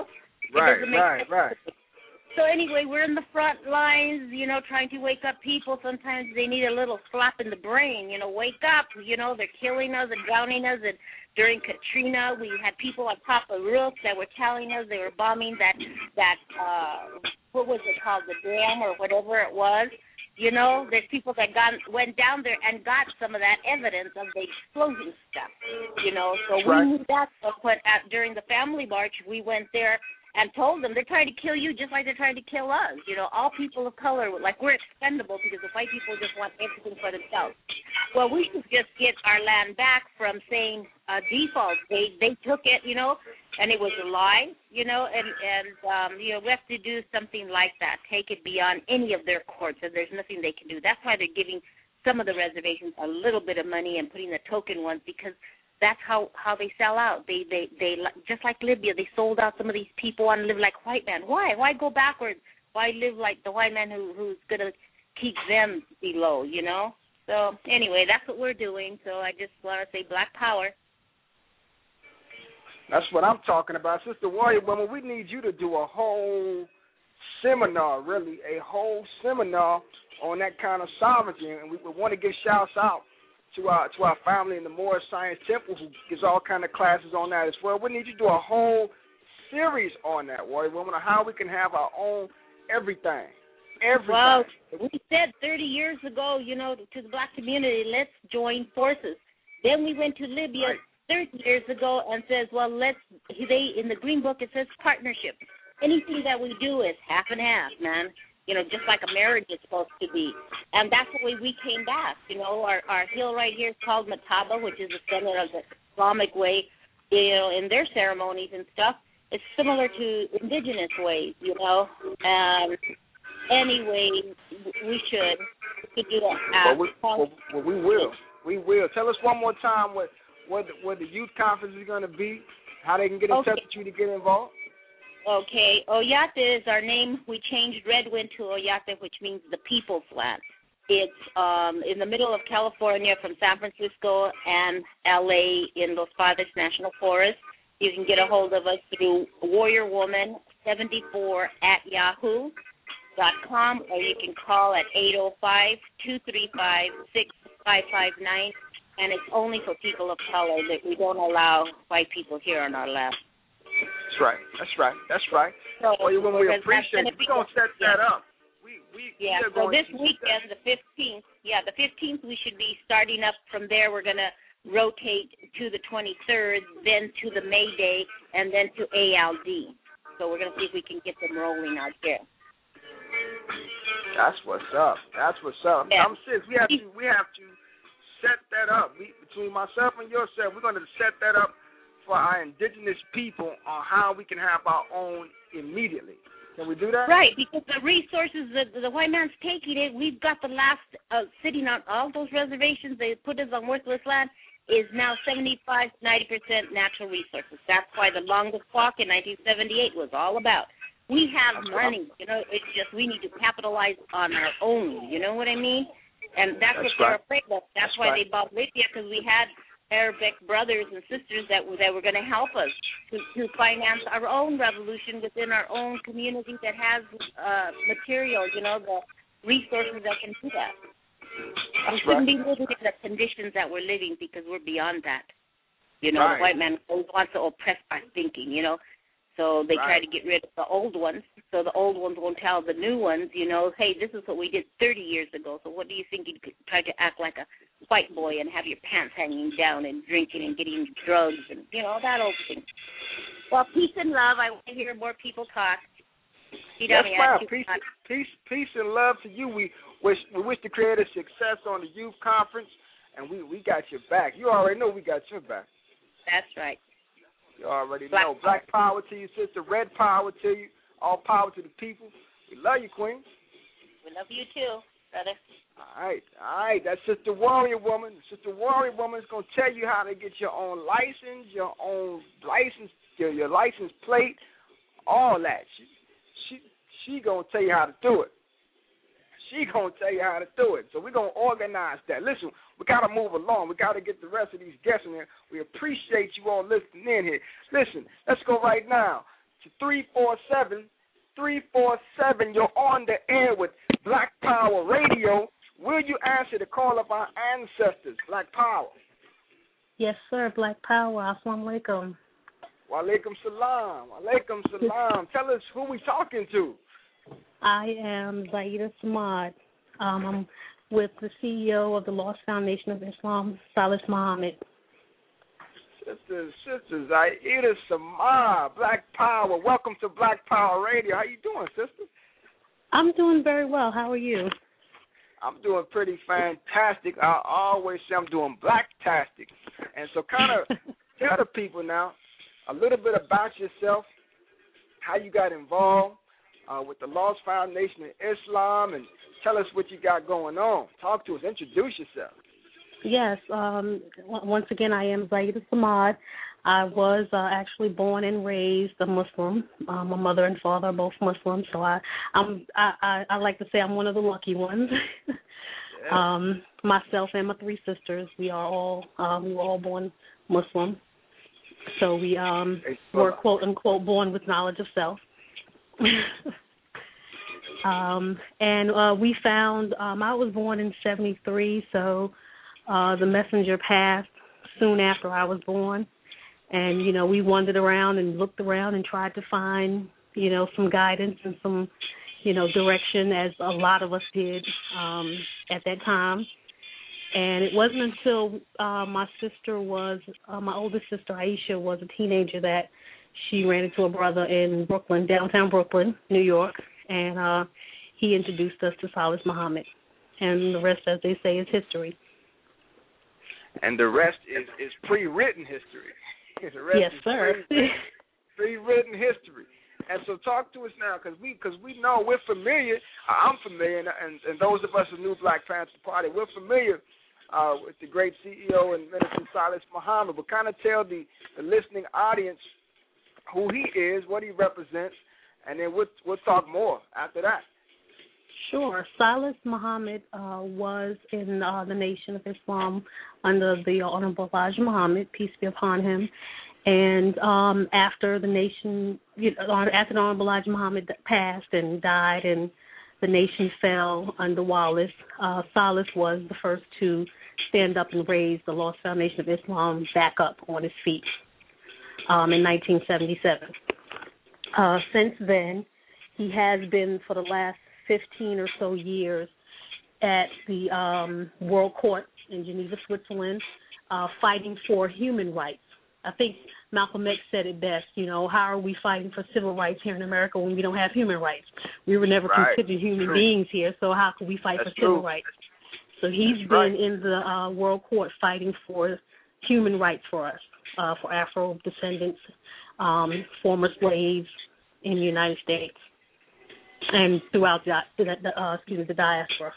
Right. So anyway, we're in the front lines, trying to wake up people. Sometimes they need a little slap in the brain, wake up. They're killing us and drowning us. And during Katrina, we had people on top of roofs that were telling us they were bombing that what was it called, the dam or whatever it was. There's people that went down there and got some of that evidence of the explosion stuff. So we knew that. So during the family march, we went there and told them they're trying to kill you just like they're trying to kill us. All people of color, like we're expendable because the white people just want everything for themselves. Well, we should just get our land back from saying default. They took it, and it was a lie, and we have to do something like that, take it beyond any of their courts, and there's nothing they can do. That's why they're giving some of the reservations a little bit of money and putting the token ones, because that's how they sell out. They just like Libya, they sold out some of these people want to live like white man. Why? Why go backwards? Why live like the white man who's going to keep them below, So anyway, that's what we're doing. So I just want to say Black Power. That's what I'm talking about. Sister Warrior Woman, we need you to do a whole seminar, really, a whole seminar on that kind of sovereignty. And we want to give shouts out to our family in the Moorish Science Temple, who gives all kind of classes on that as well. We need you to do a whole series on that, Warrior Woman, on how we can have our own everything. Well, we said 30 years ago, to the black community, let's join forces. Then we went to Libya 30 years ago and says, well, in the Green Book it says partnership. Anything that we do is half and half, man. Just like a marriage is supposed to be. And that's the way we came back. Our hill right here is called Mataba, which is the center of the Islamic way, in their ceremonies and stuff. It's similar to indigenous ways, Anyway, we should do that. We will. Tell us one more time where the youth conference is going to be, how they can get in touch with you to get involved. Okay, Oyate is our name. We changed Redwood to Oyate, which means the people's land. It's in the middle of California from San Francisco and L.A. in Los Padres National Forest. You can get a hold of us through warriorwoman74@yahoo.com, or you can call at 805-235-6559, and it's only for people of color. That we don't allow white people here on our lab. That's right. So, we appreciate it. We're going to set that up. So this weekend, the 15th, we should be starting up from there. We're going to rotate to the 23rd, then to the May Day, and then to ALD. So we're going to see if we can get them rolling out there. That's what's up. Yeah. I'm serious. We have to set that up. Between myself and yourself, we're going to set that up for our indigenous people on how we can have our own immediately. Can we do that? Right, because the resources that the white man's taking it, we've got the last sitting on all those reservations they put us on worthless land is now 75-90% natural resources. That's why the longest walk in 1978 was all about. We have money, it's just we need to capitalize on our own, you know what I mean? And that's what they're afraid of. That's why they bought Libya, because we had Arabic brothers and sisters that were going to help us to finance our own revolution within our own community that has material, the resources that can do that. We shouldn't be living in the conditions that we're living because we're beyond that. The white man always wants to oppress our thinking, So they try to get rid of the old ones, so the old ones won't tell the new ones, hey, this is what we did 30 years ago, so what do you think you could try to act like a white boy and have your pants hanging down and drinking and getting drugs and, that old thing. Well, peace and love. I want to hear more people talk. Yes, ma'am. Peace and love to you. We wish to create a success on the youth conference, and we got your back. You already know we got your back. That's right. You already know. Black power to you, sister. Red power to you. All power to the people. We love you, Queen. We love you too, brother. All right. That's Sister Warrior Woman. Sister Warrior Woman is going to tell you how to get your own license, your license plate, all that. She going to tell you how to do it. So we're going to organize that. Listen, we got to move along. We got to get the rest of these guests in here. We appreciate you all listening in here. Listen, let's go right now to 347. You're on the air with Black Power Radio. Will you answer the call of our ancestors, Black Power? Yes, sir, Black Power. Assalamu alaikum. Wa alaikum salam. Tell us who we talking to. I am Zaida Samad. I'm with the CEO of the Lost Foundation of Islam, Salis Muhammad. Sister Zaida Samad, Black Power. Welcome to Black Power Radio. How you doing, sister? I'm doing very well. How are you? I'm doing pretty fantastic. I always say I'm doing blacktastic. And so kind of tell the people now a little bit about yourself, how you got involved with the Lost Foundation of Islam, and tell us what you got going on. Talk to us. Introduce yourself. Yes. Once again, I am Zaida Samad. I was actually born and raised a Muslim. My mother and father are both Muslims, so I like to say I'm one of the lucky ones. Yeah. Myself and my three sisters, we were all born Muslim, so we were quote unquote born with knowledge of self. And we found I was born in 1973, so the messenger passed soon after I was born. And, we wandered around and looked around and tried to find, some guidance and some, direction, as a lot of us did at that time. And it wasn't until my oldest sister, Aisha, was a teenager that she ran into a brother in Brooklyn, downtown Brooklyn, New York, and he introduced us to Salis Muhammad. And the rest, as they say, is history. And the rest is pre-written history. Yes, sir. Pre-written history. And so talk to us now, because we know we're familiar. I'm familiar, and those of us who knew Black Panther Party, we're familiar with the great CEO and Minister Salis Muhammad. But kind of tell the listening audience who he is, what he represents, and then we'll talk more after that. Sure. Silas Muhammad was in the Nation of Islam under the Honorable Elijah Muhammad, peace be upon him. And after the nation, after the Honorable Elijah Muhammad passed and died, and the nation fell under Wallace, Silas was the first to stand up and raise the Lost Foundation of Islam back up on its feet in 1977. Since then, he has been for the last 15 or so years at the World Court in Geneva, Switzerland, fighting for human rights. I think Malcolm X said it best, how are we fighting for civil rights here in America when we don't have human rights? We were never considered human beings here, so how can we fight for civil rights? So he's been in the World Court fighting for human rights for us, for Afro descendants, former slaves in the United States, and throughout the diaspora.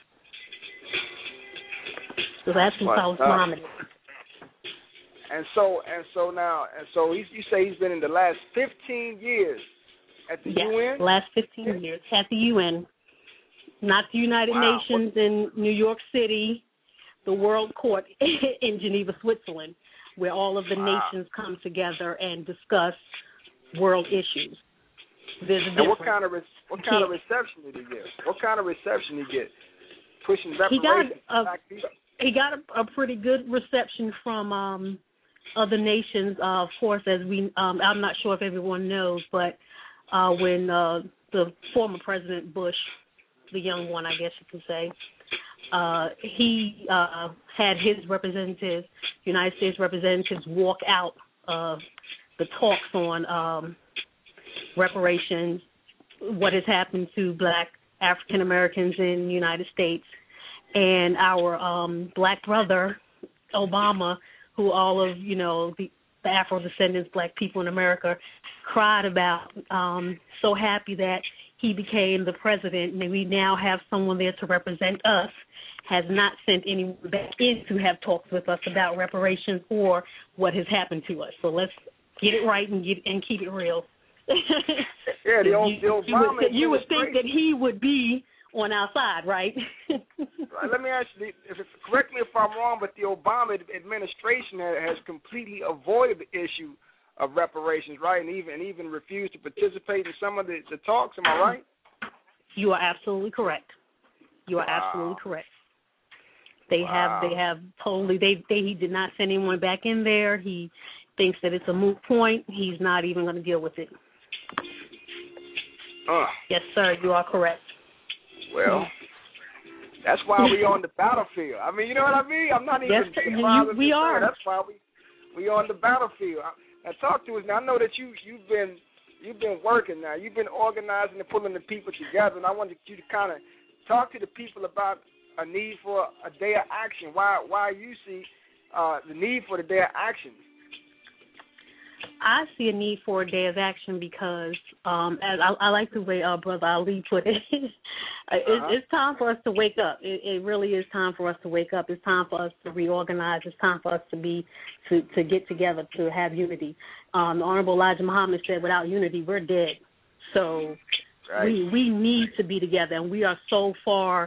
So that's who Silas Muhammad is. And so you say he's been in the last 15 years at the UN? Last 15 years at the UN. Not the United Nations in New York City, the World Court in Geneva, Switzerland, where all of the nations come together and discuss world issues. And what kind of reception did he get? What kind of reception did he get? Pushing reparations back to people? He got a pretty good reception from other nations. Of course, as I'm not sure if everyone knows, but when the former President Bush, the young one, I guess you can say, he had his representatives, United States representatives, walk out the talks on reparations, what has happened to black African Americans in the United States, and our black brother, Obama, who all of, the Afro-descendants, black people in America, cried about, so happy that he became the president, and we now have someone there to represent us, has not sent anyone back in to have talks with us about reparations or what has happened to us. So let's get it right and keep it real. Yeah, the Obama you would think that he would be on our side, right? Let me ask you, correct me if I'm wrong, but the Obama administration has completely avoided the issue of reparations, right? And even refused to participate in some of the talks. Am I right? You are absolutely correct. You are absolutely correct. They have totally. He did not send anyone back in there. He thinks that it's a moot point. He's not even going to deal with it. Yes, sir. You are correct. Well, that's why we're on the battlefield. I mean, you know what I mean? I'm not even. Yes, we are. That's why we on the battlefield. Now, talk to us. Now, I know that you've been working now. You've been organizing and pulling the people together, and I wanted you to kind of talk to the people about a need for a day of action. Why you see the need for the day of action? I see a need for a day of action because, as I like the way Brother Ali put it, it's time for us to wake up. It really is time for us to wake up. It's time for us to reorganize. It's time for us to get together, to have unity. The Honorable Elijah Muhammad said, without unity, we're dead. So we need to be together, and we are so far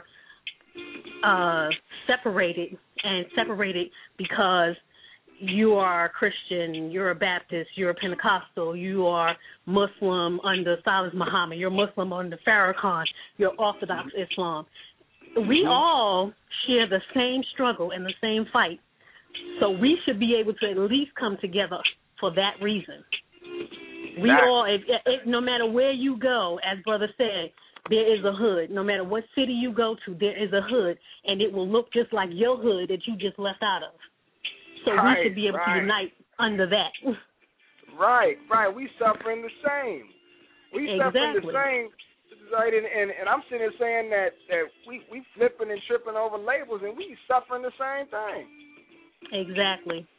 separated because you are a Christian, you're a Baptist, you're a Pentecostal, you are Muslim under Silas Muhammad, you're Muslim under Farrakhan, you're Orthodox Islam. We all share the same struggle and the same fight, so we should be able to at least come together for that reason. We all, no matter where you go, as Brother said, there is a hood. No matter what city you go to, there is a hood, and it will look just like your hood that you just left out of. So we should be able to unite under that. Right. We suffering the same. Suffering the same. Right, and I'm sitting there saying that we flipping and tripping over labels, and we suffering the same thing. Exactly.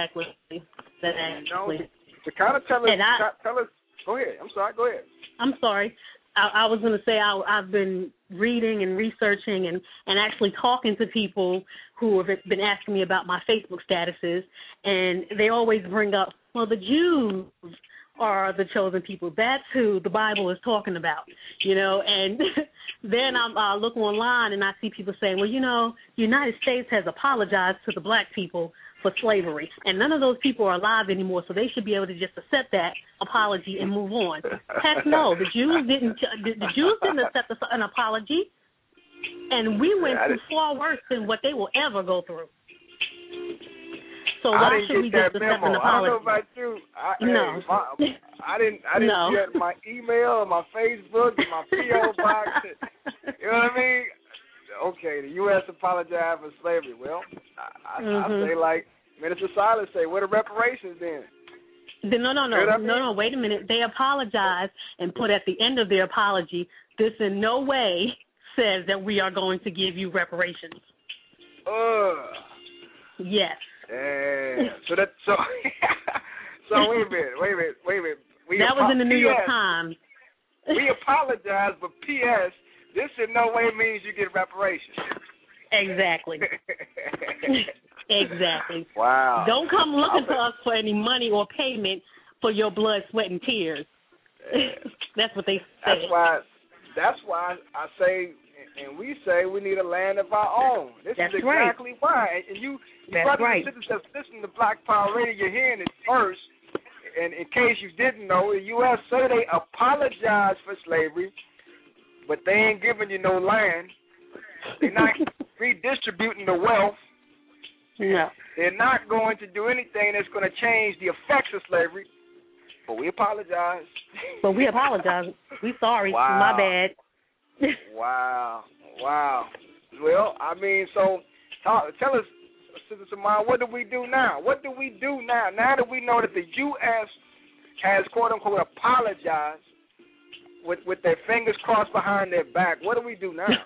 To kind of tell us. Go ahead. I'm sorry. Go ahead. I'm sorry. I was going to say I've been reading and researching and actually talking to people who have been asking me about my Facebook statuses, and they always bring up, well, the Jews are the chosen people. That's who the Bible is talking about, and then I'm looking online and I see people saying, well, the United States has apologized to the black people for slavery, and none of those people are alive anymore, so they should be able to just accept that apology and move on. Heck no, the Jews didn't accept an apology, and we went through far worse than what they will ever go through. So why should we just accept an apology? I don't know about you. I didn't get my email or my Facebook or my P.O. box. You know what I mean? Okay, the U.S. apologized for slavery. Well, I say like Minister Silas say, where the reparations then? No, wait a minute. They apologized and put at the end of their apology, this in no way says that we are going to give you reparations. Yes. So wait a minute. That was in the New York Times. We apologize, but P.S., this in no way means you get reparations. Exactly. Exactly. Wow. Don't come looking to us for any money or payment for your blood, sweat, and tears. That's what they say. That's why I say, and we say we need a land of our own. This is exactly why. And you brothers and sisters that's listening to Black Power Radio, you're hearing it first. And in case you didn't know, the U.S. say they apologize for slavery, but they ain't giving you no land. They're not redistributing the wealth. No. They're not going to do anything that's going to change the effects of slavery. But we apologize. We sorry. Wow. My bad. Wow. Well, I mean, so tell us, Sister Samara, what do we do now? Now that we know that the U.S. has, quote-unquote, apologized with their fingers crossed behind their back, what do we do now?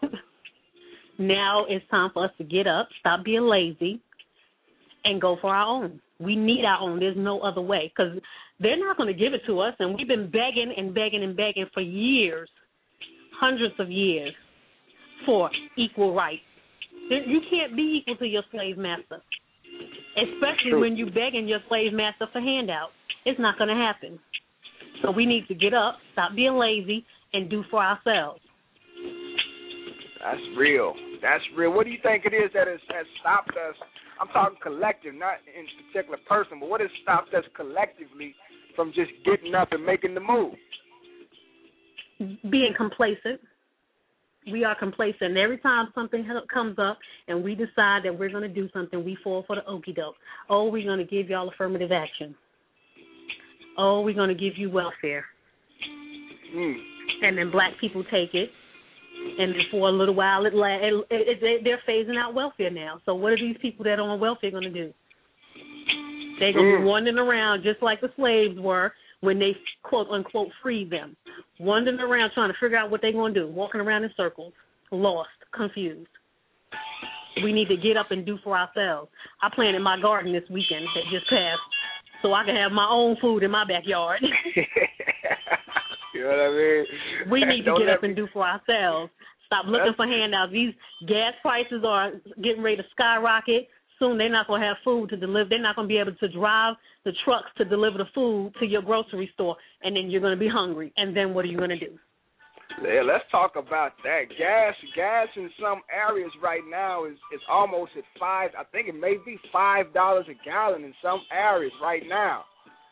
Now it's time for us to get up, stop being lazy, and go for our own. We need our own. There's no other way, because they're not going to give it to us, and we've been begging for years, hundreds of years, for equal rights. You can't be equal to your slave master, especially when you're begging your slave master for handouts. It's not going to happen. So we need to get up, stop being lazy, and do for ourselves. That's real. What do you think it is that has stopped us? I'm talking collective, not in particular person, but what has stopped us collectively from just getting up and making the move? Being complacent. We are complacent. Every time something comes up and we decide that we're going to do something, we fall for the okie doke. Oh, we're going to give y'all affirmative action. Oh, we're going to give you welfare. And then black people take it. And then for a little while, they're phasing out welfare now. So what are these people that are on welfare going to do? They're going to be wandering around just like the slaves were when they, quote, unquote, freed them. Wandering around trying to figure out what they're going to do, walking around in circles, lost, confused. We need to get up and do for ourselves. I planted my garden this weekend that just passed so I can have my own food in my backyard. You know what I mean? We need to get up and do for ourselves. Stop looking for handouts. These gas prices are getting ready to skyrocket. Soon they're not going to have food to deliver. They're not going to be able to drive the trucks to deliver the food to your grocery store, and then you're going to be hungry. And then what are you going to do? Yeah, let's talk about that. Gas in some areas right now is almost at I think it may be $5 a gallon in some areas right now.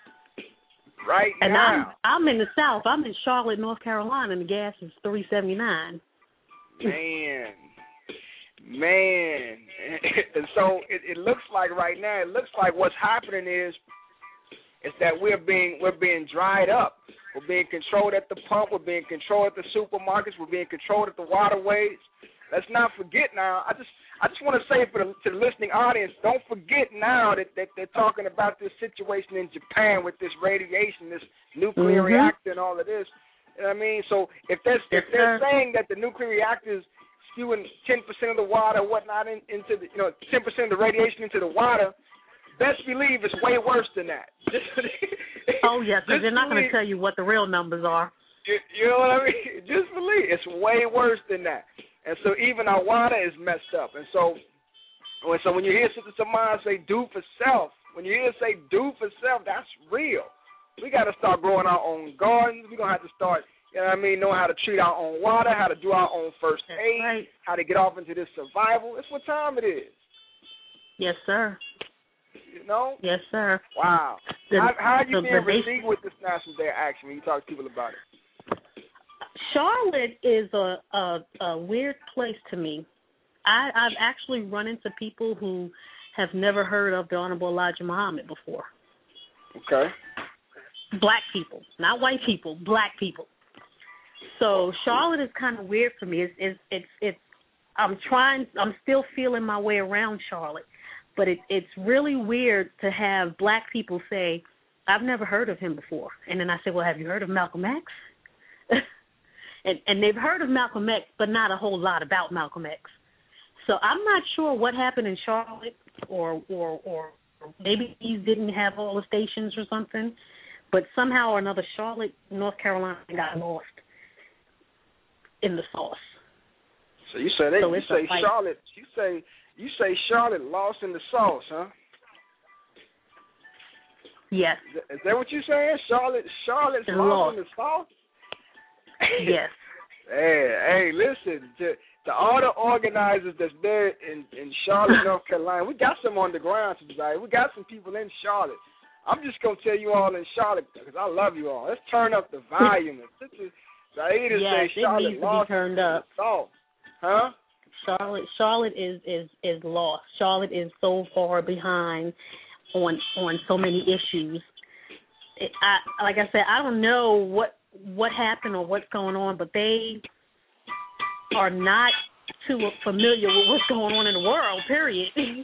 And I'm in the South. I'm in Charlotte, North Carolina, and the gas is $3.79. Man. And so it looks like right now, what's happening is that we're being dried up. We're being controlled at the pump. We're being controlled at the supermarkets. We're being controlled at the waterways. Let's not forget now. I just want to say to the listening audience, don't forget now that they're talking about this situation in Japan with this radiation, this nuclear reactor, and all of this. You know what I mean? So if they're saying that the nuclear reactor is spewing 10% of the water, whatnot, into the 10% of the radiation into the water, best believe it's way worse than that. Oh yes, because they're not going to tell you what the real numbers are. You know what I mean? Just believe it's way worse than that. And so even our water is messed up. And so when you hear Sister Samara say do for self, that's real. We got to start growing our own gardens. We're going to have to start You know what I mean? Know how to treat our own water, how to do our own first aid, how to get off into this survival. It's what time it is. Yes, sir. You know? Yes, sir. Wow. How you being received with this National Day of Action when you talk to people about it? Charlotte is a weird place to me. I've actually run into people who have never heard of the Honorable Elijah Muhammad before. Okay. Black people, not white people, black people. So Charlotte is kind of weird for me. I'm still feeling my way around Charlotte, but it's really weird to have black people say, I've never heard of him before. And then I say, well, have you heard of Malcolm X? and they've heard of Malcolm X, but not a whole lot about Malcolm X. So I'm not sure what happened in Charlotte, or maybe he didn't have all the stations or something, but somehow or another Charlotte, North Carolina got lost in the sauce. So you say Charlotte. You say Charlotte lost in the sauce, huh? Yes. Is that what you're saying? Charlotte's lost in the sauce? Yes. Hey, listen to all the organizers that's there in Charlotte, North Carolina. We got some on the ground today. We got some people in Charlotte. I'm just gonna tell you all in Charlotte because I love you all. Let's turn up the volume. Saida say Charlotte it needs to lost be turned up. Huh? Charlotte is lost. Charlotte is so far behind on so many issues. Like I said, I don't know what happened or what's going on, but they are not too familiar with what's going on in the world, period.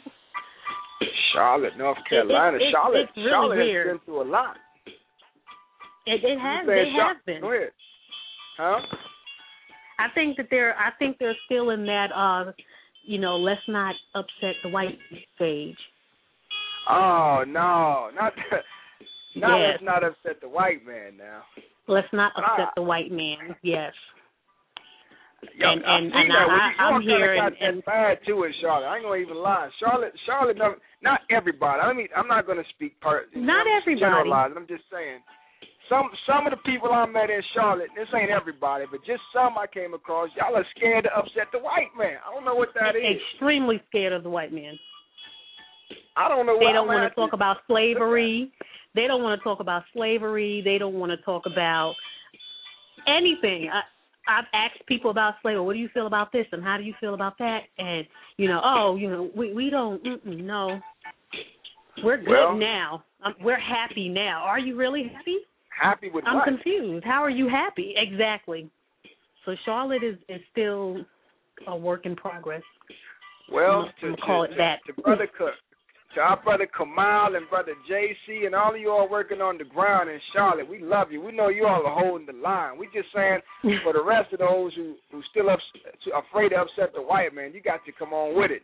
Charlotte, North Carolina. Charlotte really has been through a lot. They have been. Go ahead. Huh? I think they're still in that let's not upset the white stage. Oh no, not that. Let's not upset the white man now. Let's not upset the white man. Yes. Yo, I'm here and bad too in Charlotte. I ain't gonna even lie. Charlotte. Not everybody. I'm not gonna speak not everybody. Generalize. I'm just saying. Some of the people I met in Charlotte, this ain't everybody, but just some I came across, y'all are scared to upset the white man. I don't know what that is. Extremely scared of the white man. I don't know. They don't want to talk about slavery. They don't want to talk about slavery. They don't want to talk about anything. I've asked people about slavery. What do you feel about this, and how do you feel about that? And we don't. No, we're good now. We're happy now. Are you really happy? Happy with what? I'm confused. How are you happy? Exactly. So Charlotte is still a work in progress. Well, to call it that. To our brother Kamal and brother JC and all of you all working on the ground in Charlotte, we love you. We know you all are holding the line. We just saying for the rest of those who still afraid to upset the white man, you got to come on with it.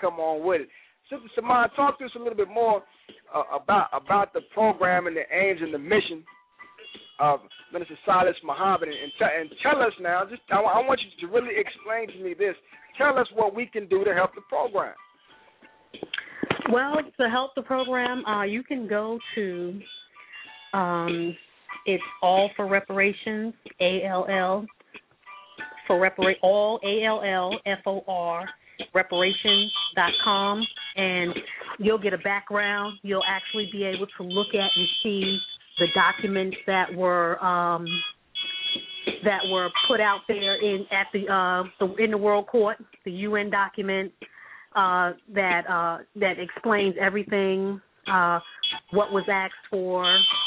Sister Samad, talk to us a little bit more about the program and the aims and the mission of Minister Silas Muhammad, and tell us now. I want you to really explain to me this. Tell us what we can do to help the program. Well, to help the program, you can go to it's All for Reparations, ALL for all ALLFOR reparations.com, and you'll get a background. You'll actually be able to look at and see the documents that were put out there in the World Court, the UN document that explains everything, what was asked for.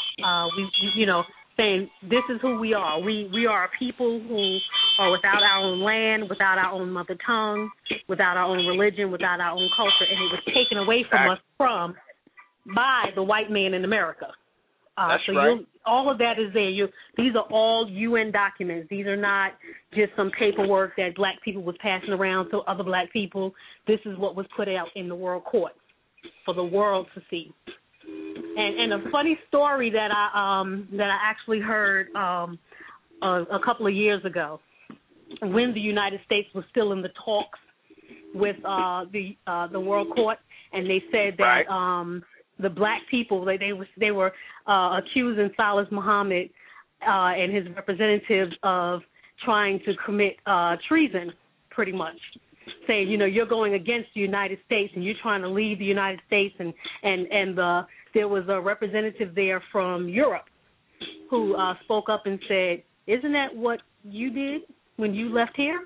Saying this is who we are. We are a people who are without our own land, without our own mother tongue, without our own religion, without our own culture, and it was taken away from us by the white man in America. That's right. All of that is there. These are all UN documents. These are not just some paperwork that black people was passing around to other black people. This is what was put out in the World Court for the world to see. And a funny story that I actually heard a couple of years ago, when the United States was still in the talks with the World Court, and they said that the black people they were accusing Silas Muhammad and his representatives of trying to commit treason, pretty much. Saying, you're going against the United States and you're trying to leave the United States, and there was a representative there from Europe who spoke up and said, isn't that what you did when you left here?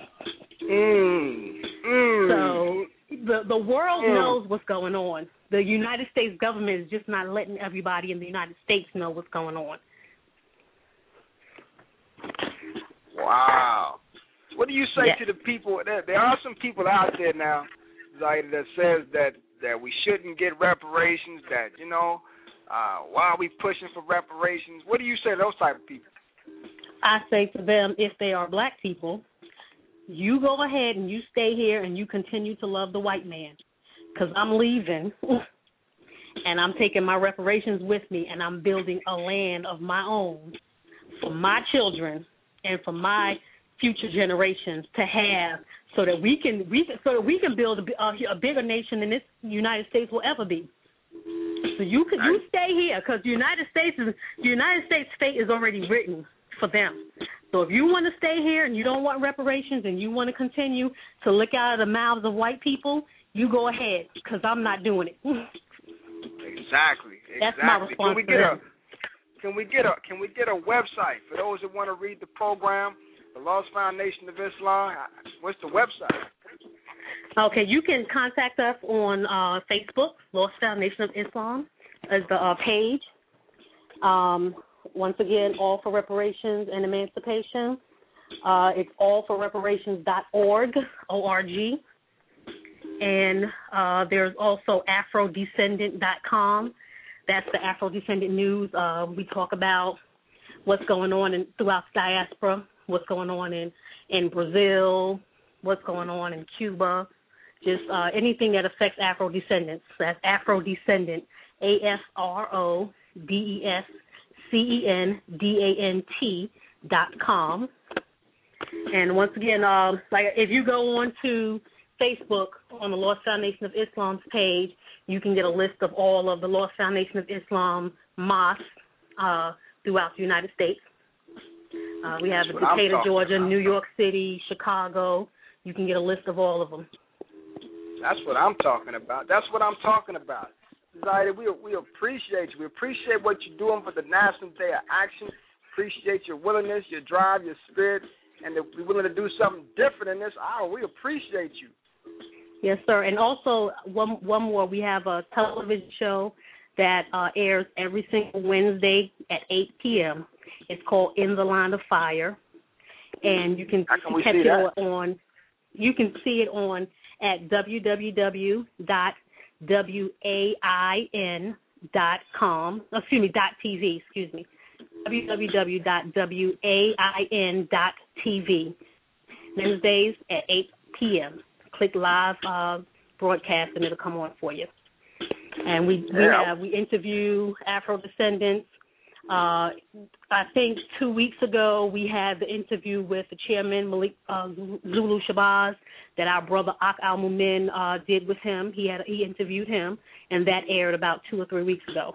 So the world knows what's going on. The United States government is just not letting everybody in the United States know what's going on. Wow. What do you say to the people? There are some people out there now, Zaida, that says that we shouldn't get reparations, that, why are we pushing for reparations? What do you say to those type of people? I say to them, if they are black people, you go ahead and you stay here and you continue to love the white man, because I'm leaving and I'm taking my reparations with me, and I'm building a land of my own for my children and for my future generations to have, so that we can build a bigger nation than this United States will ever be. So you stay here, because the United States fate is already written for them. So if you want to stay here and you don't want reparations and you want to continue to lick out of the mouths of white people, you go ahead, because I'm not doing it. Exactly. That's my response. Can we get a website for those that want to read the program? The Lost Foundation of Islam. What's the website? Okay, you can contact us on Facebook. Lost Foundation of Islam is the page. Once again, All for Reparations and Emancipation. It's allforreparations.org, O-R-G. And there's also afrodescendant.com. That's the Afrodescendant news. We talk about what's going on throughout the diaspora, what's going on in Brazil, what's going on in Cuba, just anything that affects Afro-descendants. That's Afrodescendant, AFRODESCENDANT.com. And once again, like if you go on to Facebook on the Lost Foundation of Islam's page, you can get a list of all of the Lost Foundation of Islam mosques throughout the United States. We have Decatur, Georgia, New York City, Chicago. You can get a list of all of them. That's what I'm talking about. Zaida, we appreciate you. We appreciate what you're doing for the National Day of Action. Appreciate your willingness, your drive, your spirit, and that we're willing to do something different in this hour. We appreciate you. Yes, sir. And also, one more, we have a television show that airs every single Wednesday at 8 p.m. It's called In the Line of Fire, and you can see it on at www.wain.com. .tv. www.wain.tv. Wednesdays at 8 p.m. Click live broadcast and it'll come on for you. And we interview Afro-descendants. I think 2 weeks ago we had the interview with the chairman, Malik Zulu Shabazz, that our brother Ak Al-Mumin did with him. He interviewed him, and that aired about 2 or 3 weeks ago.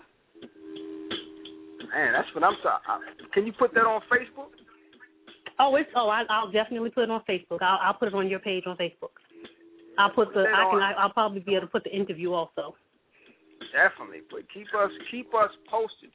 Man, that's what I'm talking. Can you put that on Facebook? I'll definitely put it on Facebook. I'll put it on your page on Facebook. I'll probably be able to put the interview also. Definitely, but keep us posted.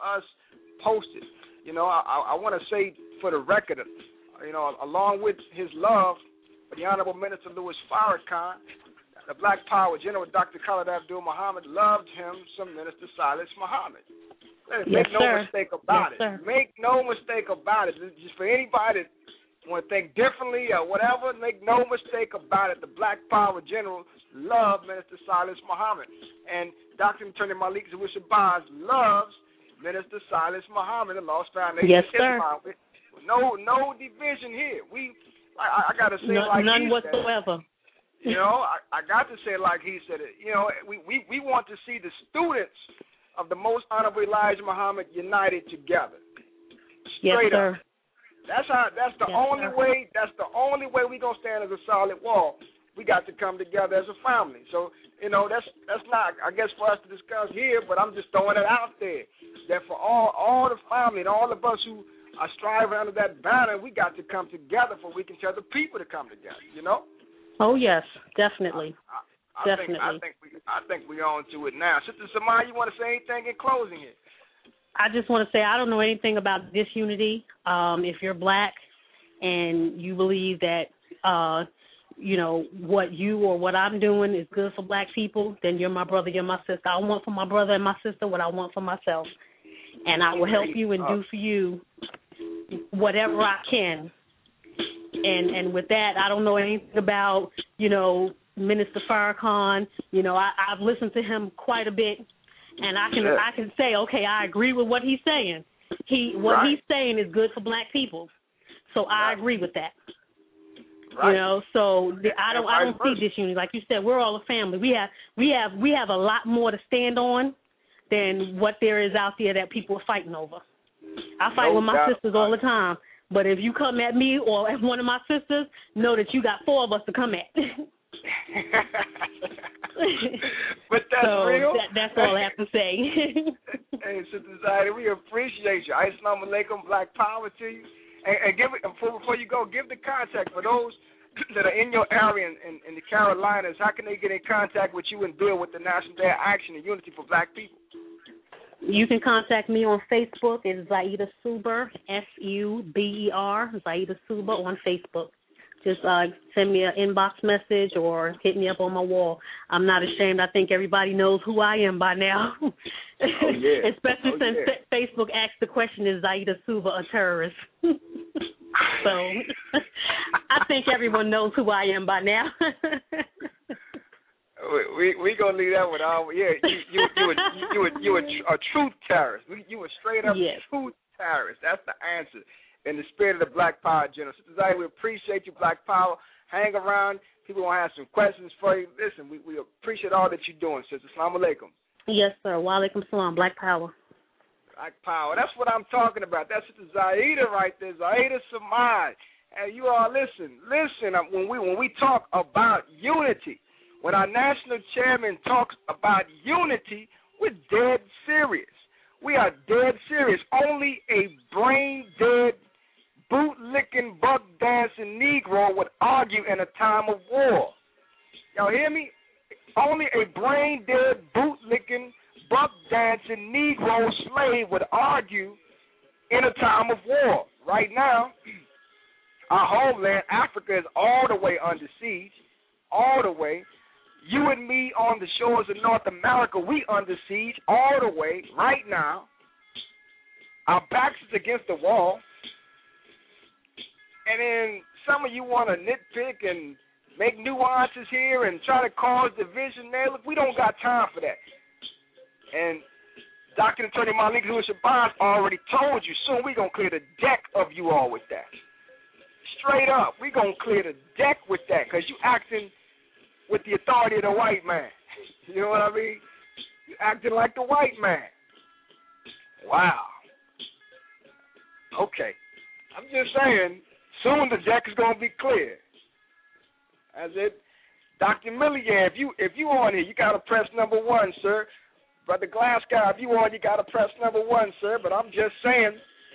You know, I want to say for the record, you know, along with his love for the Honorable Minister Louis Farrakhan, the Black Power General Dr. Khalid Abdul Muhammad loved him some Minister Silas Muhammad. Make no mistake about it. Make no mistake about it. Just for anybody that want to think differently or whatever, make no mistake about it. The Black Power General loved Minister Silas Muhammad. And Dr. Attorney Malik Shabazz loves Minister Silas Muhammad, the Lost Foundation. Yes, sir. No division here. I got to say it like none he whatsoever. Said. You know, I got to say it like he said it. You know, we want to see the students of the Most Honorable Elijah Muhammad united together. Straight up. That's the only way we're gonna stand as a solid wall. We got to come together as a family. So, you know, that's not, I guess, for us to discuss here, but I'm just throwing it out there. that for all the family and all of us who are striving under that banner, we got to come together for we can tell the people to come together, you know? Oh, yes, definitely. Definitely. I think we're on to it now. Sister Samaya, you want to say anything in closing here? I just want to say I don't know anything about disunity. If you're black and you believe that, what you or what I'm doing is good for black people, then you're my brother, you're my sister. I want for my brother and my sister what I want for myself. And I will help you and do for you whatever I can. And with that, I don't know anything about, Minister Farrakhan. I've listened to him quite a bit, and I can say, okay, I agree with what he's saying. What he's saying is good for black people, so I agree with that. Right. So I don't see disunity. Like you said, we're all a family. We have a lot more to stand on than what there is out there that people are fighting over. I fight with my sisters all the time, but if you come at me or at one of my sisters, know that you got 4 of us to come at. But that's real. That's all I have to say. Hey, Sister Zaida, we appreciate you. Assalamu alaikum, black power to you. And give it before you go, give the contact for those that are in your area in the Carolinas. How can they get in contact with you and build with the National Day of Action and Unity for Black People? You can contact me on Facebook. It's Zaida Suber, Suber, Zaida Suber on Facebook. Just send me an inbox message or hit me up on my wall. I'm not ashamed. I think everybody knows who I am by now. Oh, yeah. Especially since Facebook asked the question, is Zaida Suber a terrorist? So I think everyone knows who I am by now. We gonna leave that with our you a truth terrorist. You a straight up truth terrorist. That's the answer. In the spirit of the Black Power General. Sister Zaida, we appreciate you, Black Power. Hang around. People want to have some questions for you. Listen, we appreciate all that you're doing, Sister. Assalamu alaikum. Yes, sir. Wa alaikum salam. Black Power. Black Power. That's what I'm talking about. That's Sister Zaida right there. Zaida Samad. And you all listen. When we talk about unity, when our national chairman talks about unity, we're dead serious. We are dead serious. Only a brain-dead, boot-licking, buck-dancing Negro would argue in a time of war. Y'all hear me? Only a brain-dead, boot-licking, buck-dancing Negro slave would argue in a time of war. Right now, our homeland, Africa, is all the way under siege, all the way. You and me on the shores of North America, we under siege all the way right now. Our backs is against the wall. And then some of you want to nitpick and make nuances here and try to cause division there. Look, we don't got time for that. And Dr. Attorney Malik Shabazz already told you, soon we're going to clear the deck of you all with that. Straight up, we're going to clear the deck with that because you acting with the authority of the white man. You know what I mean? You acting like the white man. Wow. Okay. I'm just saying, soon the deck is going to be clear. That's it. Dr. Millian, if you on here, you got to press number 1, sir. Brother Glasgow, if you on, you got to press number 1, sir. But I'm just saying,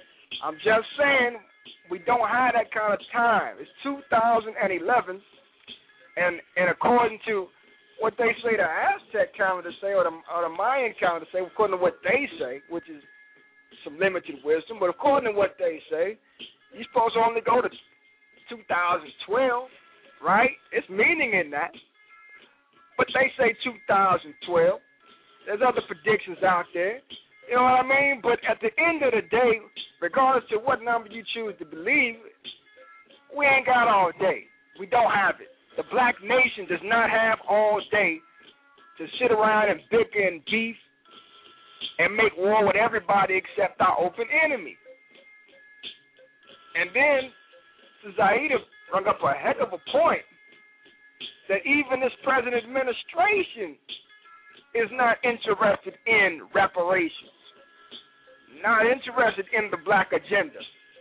we don't have that kind of time. It's 2011. And according to what they say the Aztec calendar say or the Mayan calendar say, according to what they say, which is some limited wisdom, but according to what they say, you're supposed to only go to 2012, right? It's meaning in that. But they say 2012. There's other predictions out there. You know what I mean? But at the end of the day, regardless of what number you choose to believe, we ain't got all day. We don't have it. The black nation does not have all day to sit around and bicker and beef and make war with everybody except our open enemy. And then Zaida brought up a heck of a point that even this present administration is not interested in reparations, not interested in the black agenda,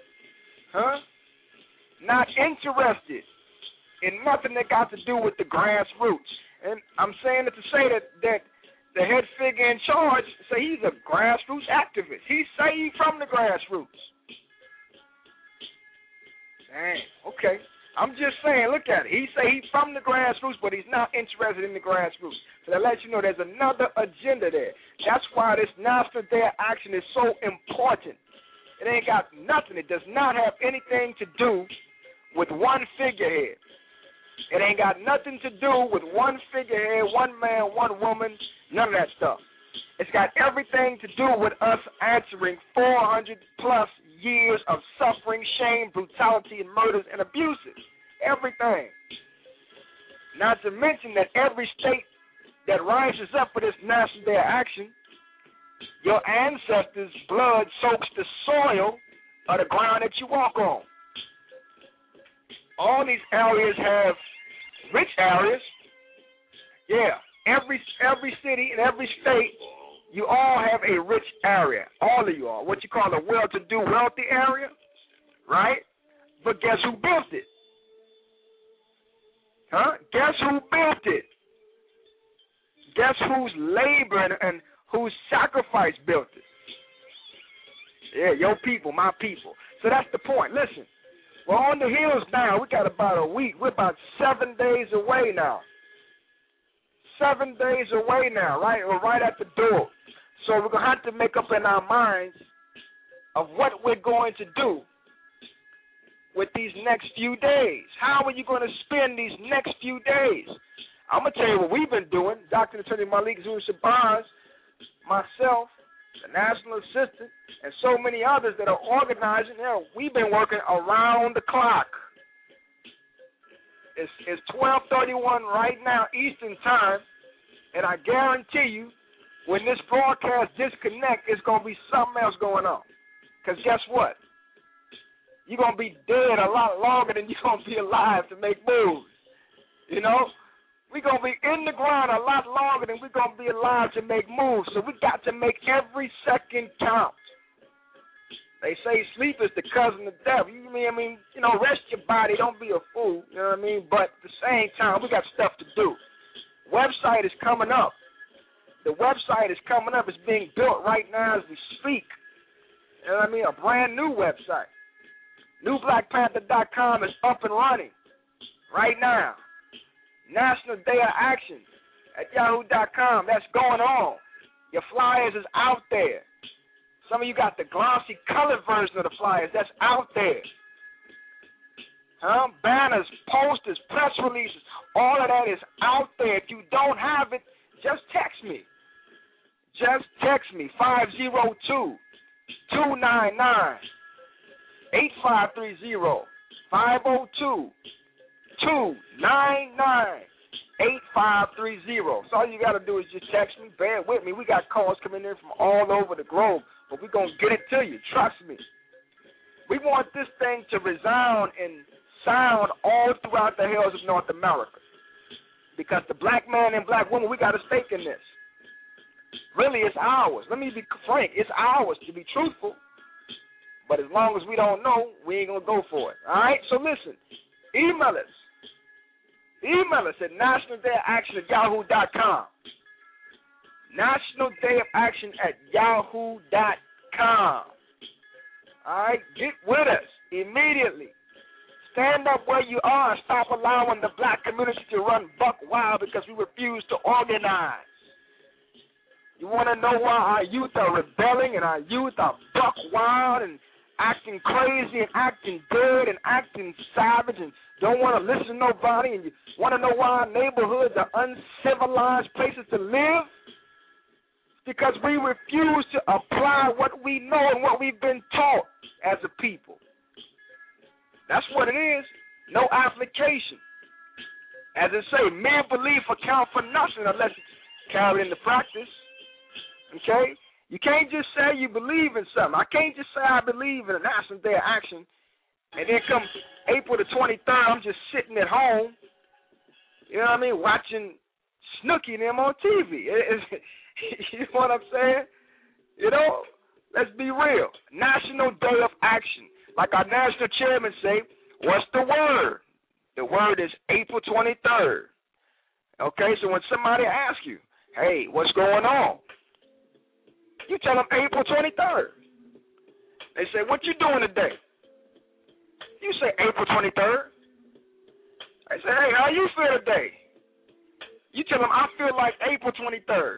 not interested in nothing that got to do with the grassroots. And I'm saying it to say that the head figure in charge, say he's a grassroots activist. He say he from the grassroots. Dang, okay. I'm just saying, look at it. He say he from the grassroots, but he's not interested in the grassroots. So that lets you know there's another agenda there. That's why this National Day of Action is so important. It ain't got nothing. It does not have anything to do with one figurehead. It ain't got nothing to do with one figurehead, one man, one woman, none of that stuff. It's got everything to do with us answering 400-plus years of suffering, shame, brutality, and murders and abuses. Everything. Not to mention that every state that rises up for this National Day of Action, your ancestors' blood soaks the soil of the ground that you walk on. All these areas have rich areas. Yeah, every city and every state, you all have a rich area. All of you all. What you call a well-to-do, wealthy area, right? But guess who built it? Huh? Guess who built it? Guess whose labor and whose sacrifice built it? Yeah, your people, my people. So that's the point. Listen. We're on the hills now. We got about a week. We're about 7 days away now. 7 days away now, right? We're right at the door. So we're going to have to make up in our minds of what we're going to do with these next few days. How are you going to spend these next few days? I'm going to tell you what we've been doing. Dr. Attorney Malik Zulu Shabazz, myself, the National Assistant, and so many others that are organizing. You know, we've been working around the clock. It's 12:31 right now Eastern Time, and I guarantee you when this broadcast disconnects, it's going to be something else going on. Because guess what? You're going to be dead a lot longer than you're going to be alive to make moves. You know? We're going to be in the ground a lot longer than we're going to be alive to make moves. So we got to make every second count. They say sleep is the cousin of death. I mean, rest your body. Don't be a fool. You know what I mean? But at the same time, we got stuff to do. Website is coming up. The website is coming up. It's being built right now as we speak. You know what I mean? A brand new website. NewBlackPanther.com is up and running right now. National Day of Action at yahoo.com. That's going on. Your flyers is out there. Some of you got the glossy colored version of the flyers. That's out there. Banners, posters, press releases, all of that is out there. If you don't have it, just text me. Just text me, 502-299-8530, 502-299-8530. So all you got to do is just text me. Bear with me. We got calls coming in from all over the globe, but we're going to get it to you. Trust me. We want this thing to resound and sound all throughout the hills of North America, because the black man and black woman, we got a stake in this. Really, it's ours. Let me be frank. It's ours to be truthful, but as long as we don't know, we ain't going to go for it. All right? So listen, email us. Email us at nationaldayaction@yahoo.com. nationaldayaction@yahoo.com. All right? Get with us immediately. Stand up where you are and stop allowing the black community to run buck wild because we refuse to organize. You want to know why our youth are rebelling and our youth are buck wild and acting crazy and acting dead and acting savage and don't want to listen to nobody, and you want to know why our neighborhoods are uncivilized places to live? Because we refuse to apply what we know and what we've been taught as a people. That's what it is. No application. As it say, mere belief account for nothing unless it's carried into practice. Okay? You can't just say you believe in something. I can't just say I believe in a National Day of Action, and then come April the 23rd, I'm just sitting at home, you know what I mean, watching Snooki and them on TV. You know what I'm saying? You know, let's be real. National Day of Action. Like our national chairman say, what's the word? The word is April 23rd. Okay, so when somebody asks you, Hey, what's going on? You tell them April 23rd. They say, what you doing today? You say April 23rd. They say, hey, how you feel today? You tell them, I feel like April 23rd.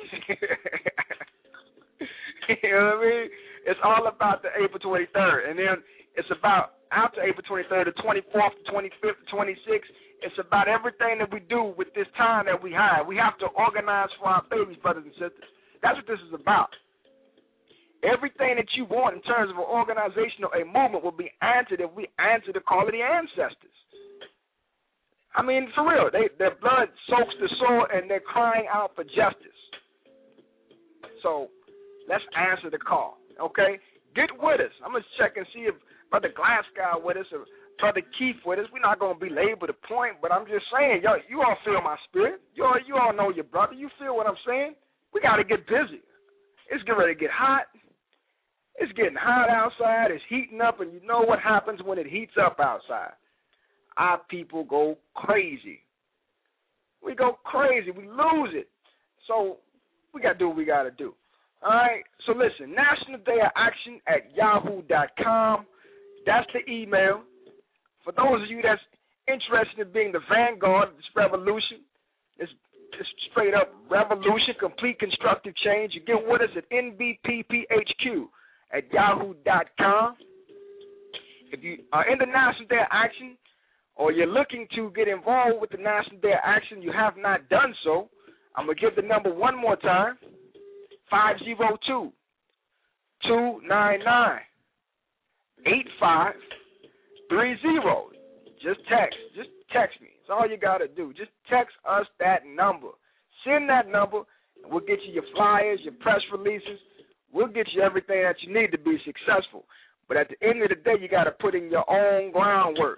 You know what I mean? It's all about the April 23rd. And then it's about after April 23rd, the 24th, the 25th, the 26th. It's about everything that we do with this time that we have. We have to organize for our babies, brothers and sisters. That's what this is about. Everything that you want in terms of an organization or a movement will be answered if we answer the call of the ancestors. I mean, for real, their blood soaks the soil and they're crying out for justice. So let's answer the call, okay? Get with us. I'm going to check and see if Brother Glasgow with us or Brother Keith with us. We're not going to belabor the point, but I'm just saying, yo, you all feel my spirit. You all know your brother. You feel what I'm saying? We got to get busy. It's getting ready to get hot. It's getting hot outside. It's heating up, and you know what happens when it heats up outside. Our people go crazy. We go crazy. We lose it. So we got to do what we got to do. All right? So listen, National Day of Action at yahoo.com. That's the email. For those of you that's interested in being the vanguard of this revolution, it's straight up revolution, complete constructive change. You get with us at NBPPHQ at yahoo.com. If you are in the National Day of Action or you're looking to get involved with the National Day of Action, you have not done so, I'm going to give the number one more time, 502-299-8530. Just text me. It's all you got to do. Just text us that number. Send that number, and we'll get you your flyers, your press releases. We'll get you everything that you need to be successful. But at the end of the day, you got to put in your own groundwork.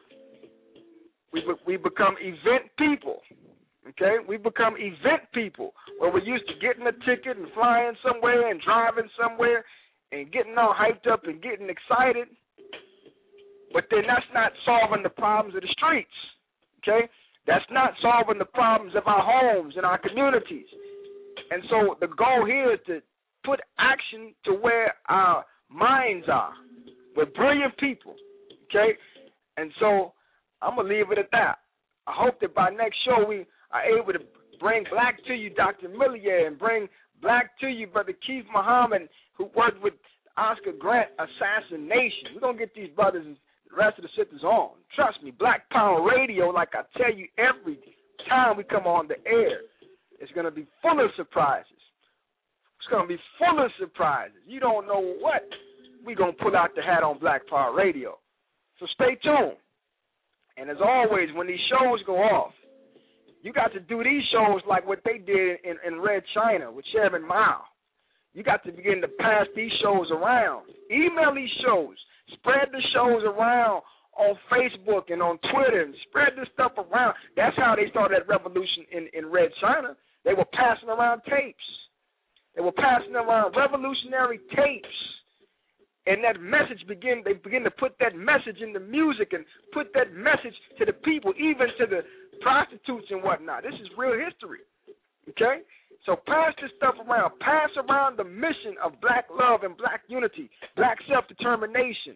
We become event people, okay? We become event people where we're used to getting a ticket and flying somewhere and driving somewhere and getting all hyped up and getting excited. But then that's not solving the problems of the streets, okay? That's not solving the problems of our homes and our communities. And so the goal here is to put action to where our minds are. We're brilliant people, okay? And so I'm going to leave it at that. I hope that by next show we are able to bring black to you Dr. Millier and bring black to you Brother Keith Muhammad, who worked with Oscar Grant assassination. We're going to get these brothers and the rest of the sisters on. Trust me, Black Power Radio, like I tell you every time we come on the air, it's going to be full of surprises. It's going to be full of surprises. You don't know what we're going to pull out the hat on Black Power Radio. So stay tuned. And as always, when these shows go off, you got to do these shows like what they did in Red China with Chairman Mao. You got to begin to pass these shows around. Email these shows. Spread the shows around on Facebook and on Twitter and spread this stuff around. That's how they started that revolution in Red China. They were passing around tapes. They were passing around revolutionary tapes. And that message they begin to put that message in the music and put that message to the people, even to the prostitutes and whatnot. This is real history, okay? So pass this stuff around. Pass around the mission of black love and black unity, black self-determination,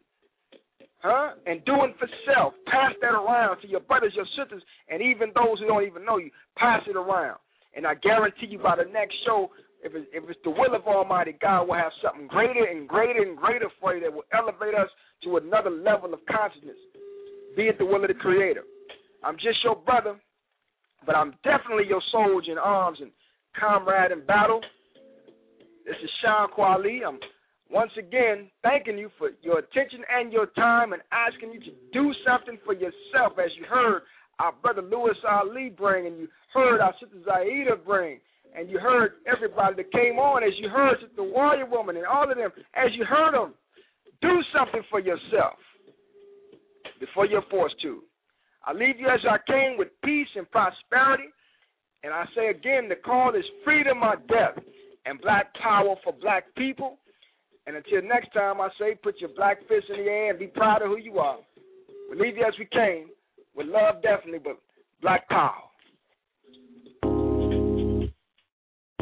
and doing for self. Pass that around to your brothers, your sisters, and even those who don't even know you. Pass it around. And I guarantee you by the next show, if it's the will of Almighty God, we'll have something greater and greater and greater for you that will elevate us to another level of consciousness, be it the will of the Creator. I'm just your brother, but I'm definitely your soldier in arms and comrade in battle. This is Sean Kwali. I'm once again thanking you for your attention and your time and asking you to do something for yourself, as you heard our brother Louis Ali bring, and you heard our sister Zaida bring, and you heard everybody that came on, as you heard the Warrior Woman and all of them, as you heard them. Do something for yourself before you're forced to. I leave you as I came, with peace and prosperity. And I say again, the call is freedom or death, and black power for black people. And until next time, I say put your black fist in the air and be proud of who you are. We leave you as we came, with love definitely, but black power.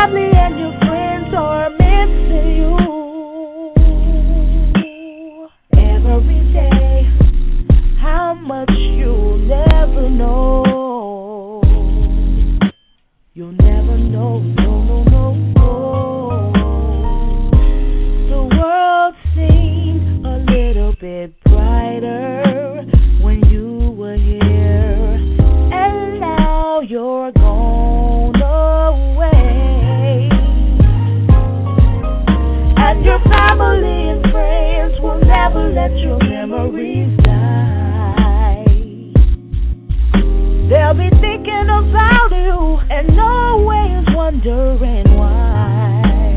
family and your friends are missing you. Every day, how much you'll never know. You'll never know, no. The world seemed a little bit brighter when you were here, and now you're gone away. And your family and friends will never let your memories die. They'll be thinking about you and always wondering why.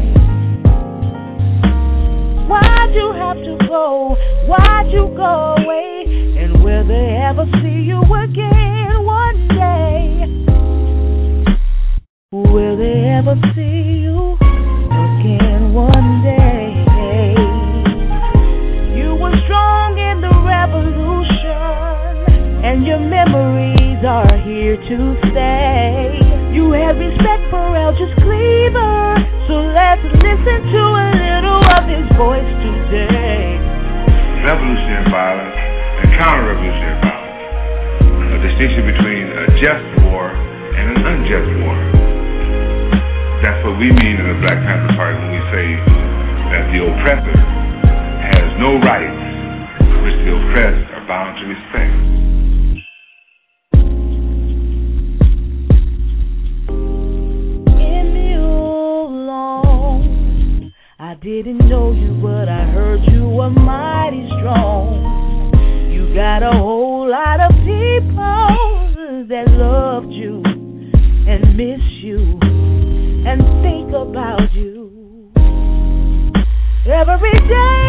Why'd you have to go? Why'd you go away? And will they ever see you again one day? Will they ever see you again one day? You were strong in the revolution, and your memories are here to stay. You had respect for Eldridge Cleaver, so let's listen to a little of his voice today. Revolutionary violence and counter-revolutionary violence. A distinction between a just war and an unjust war. That's what we mean in the Black Panther Party when we say that the oppressor has no rights which the oppressed are bound to respect. I didn't know you, but I heard you were mighty strong. You got a whole lot of people that loved you and miss you and think about you every day.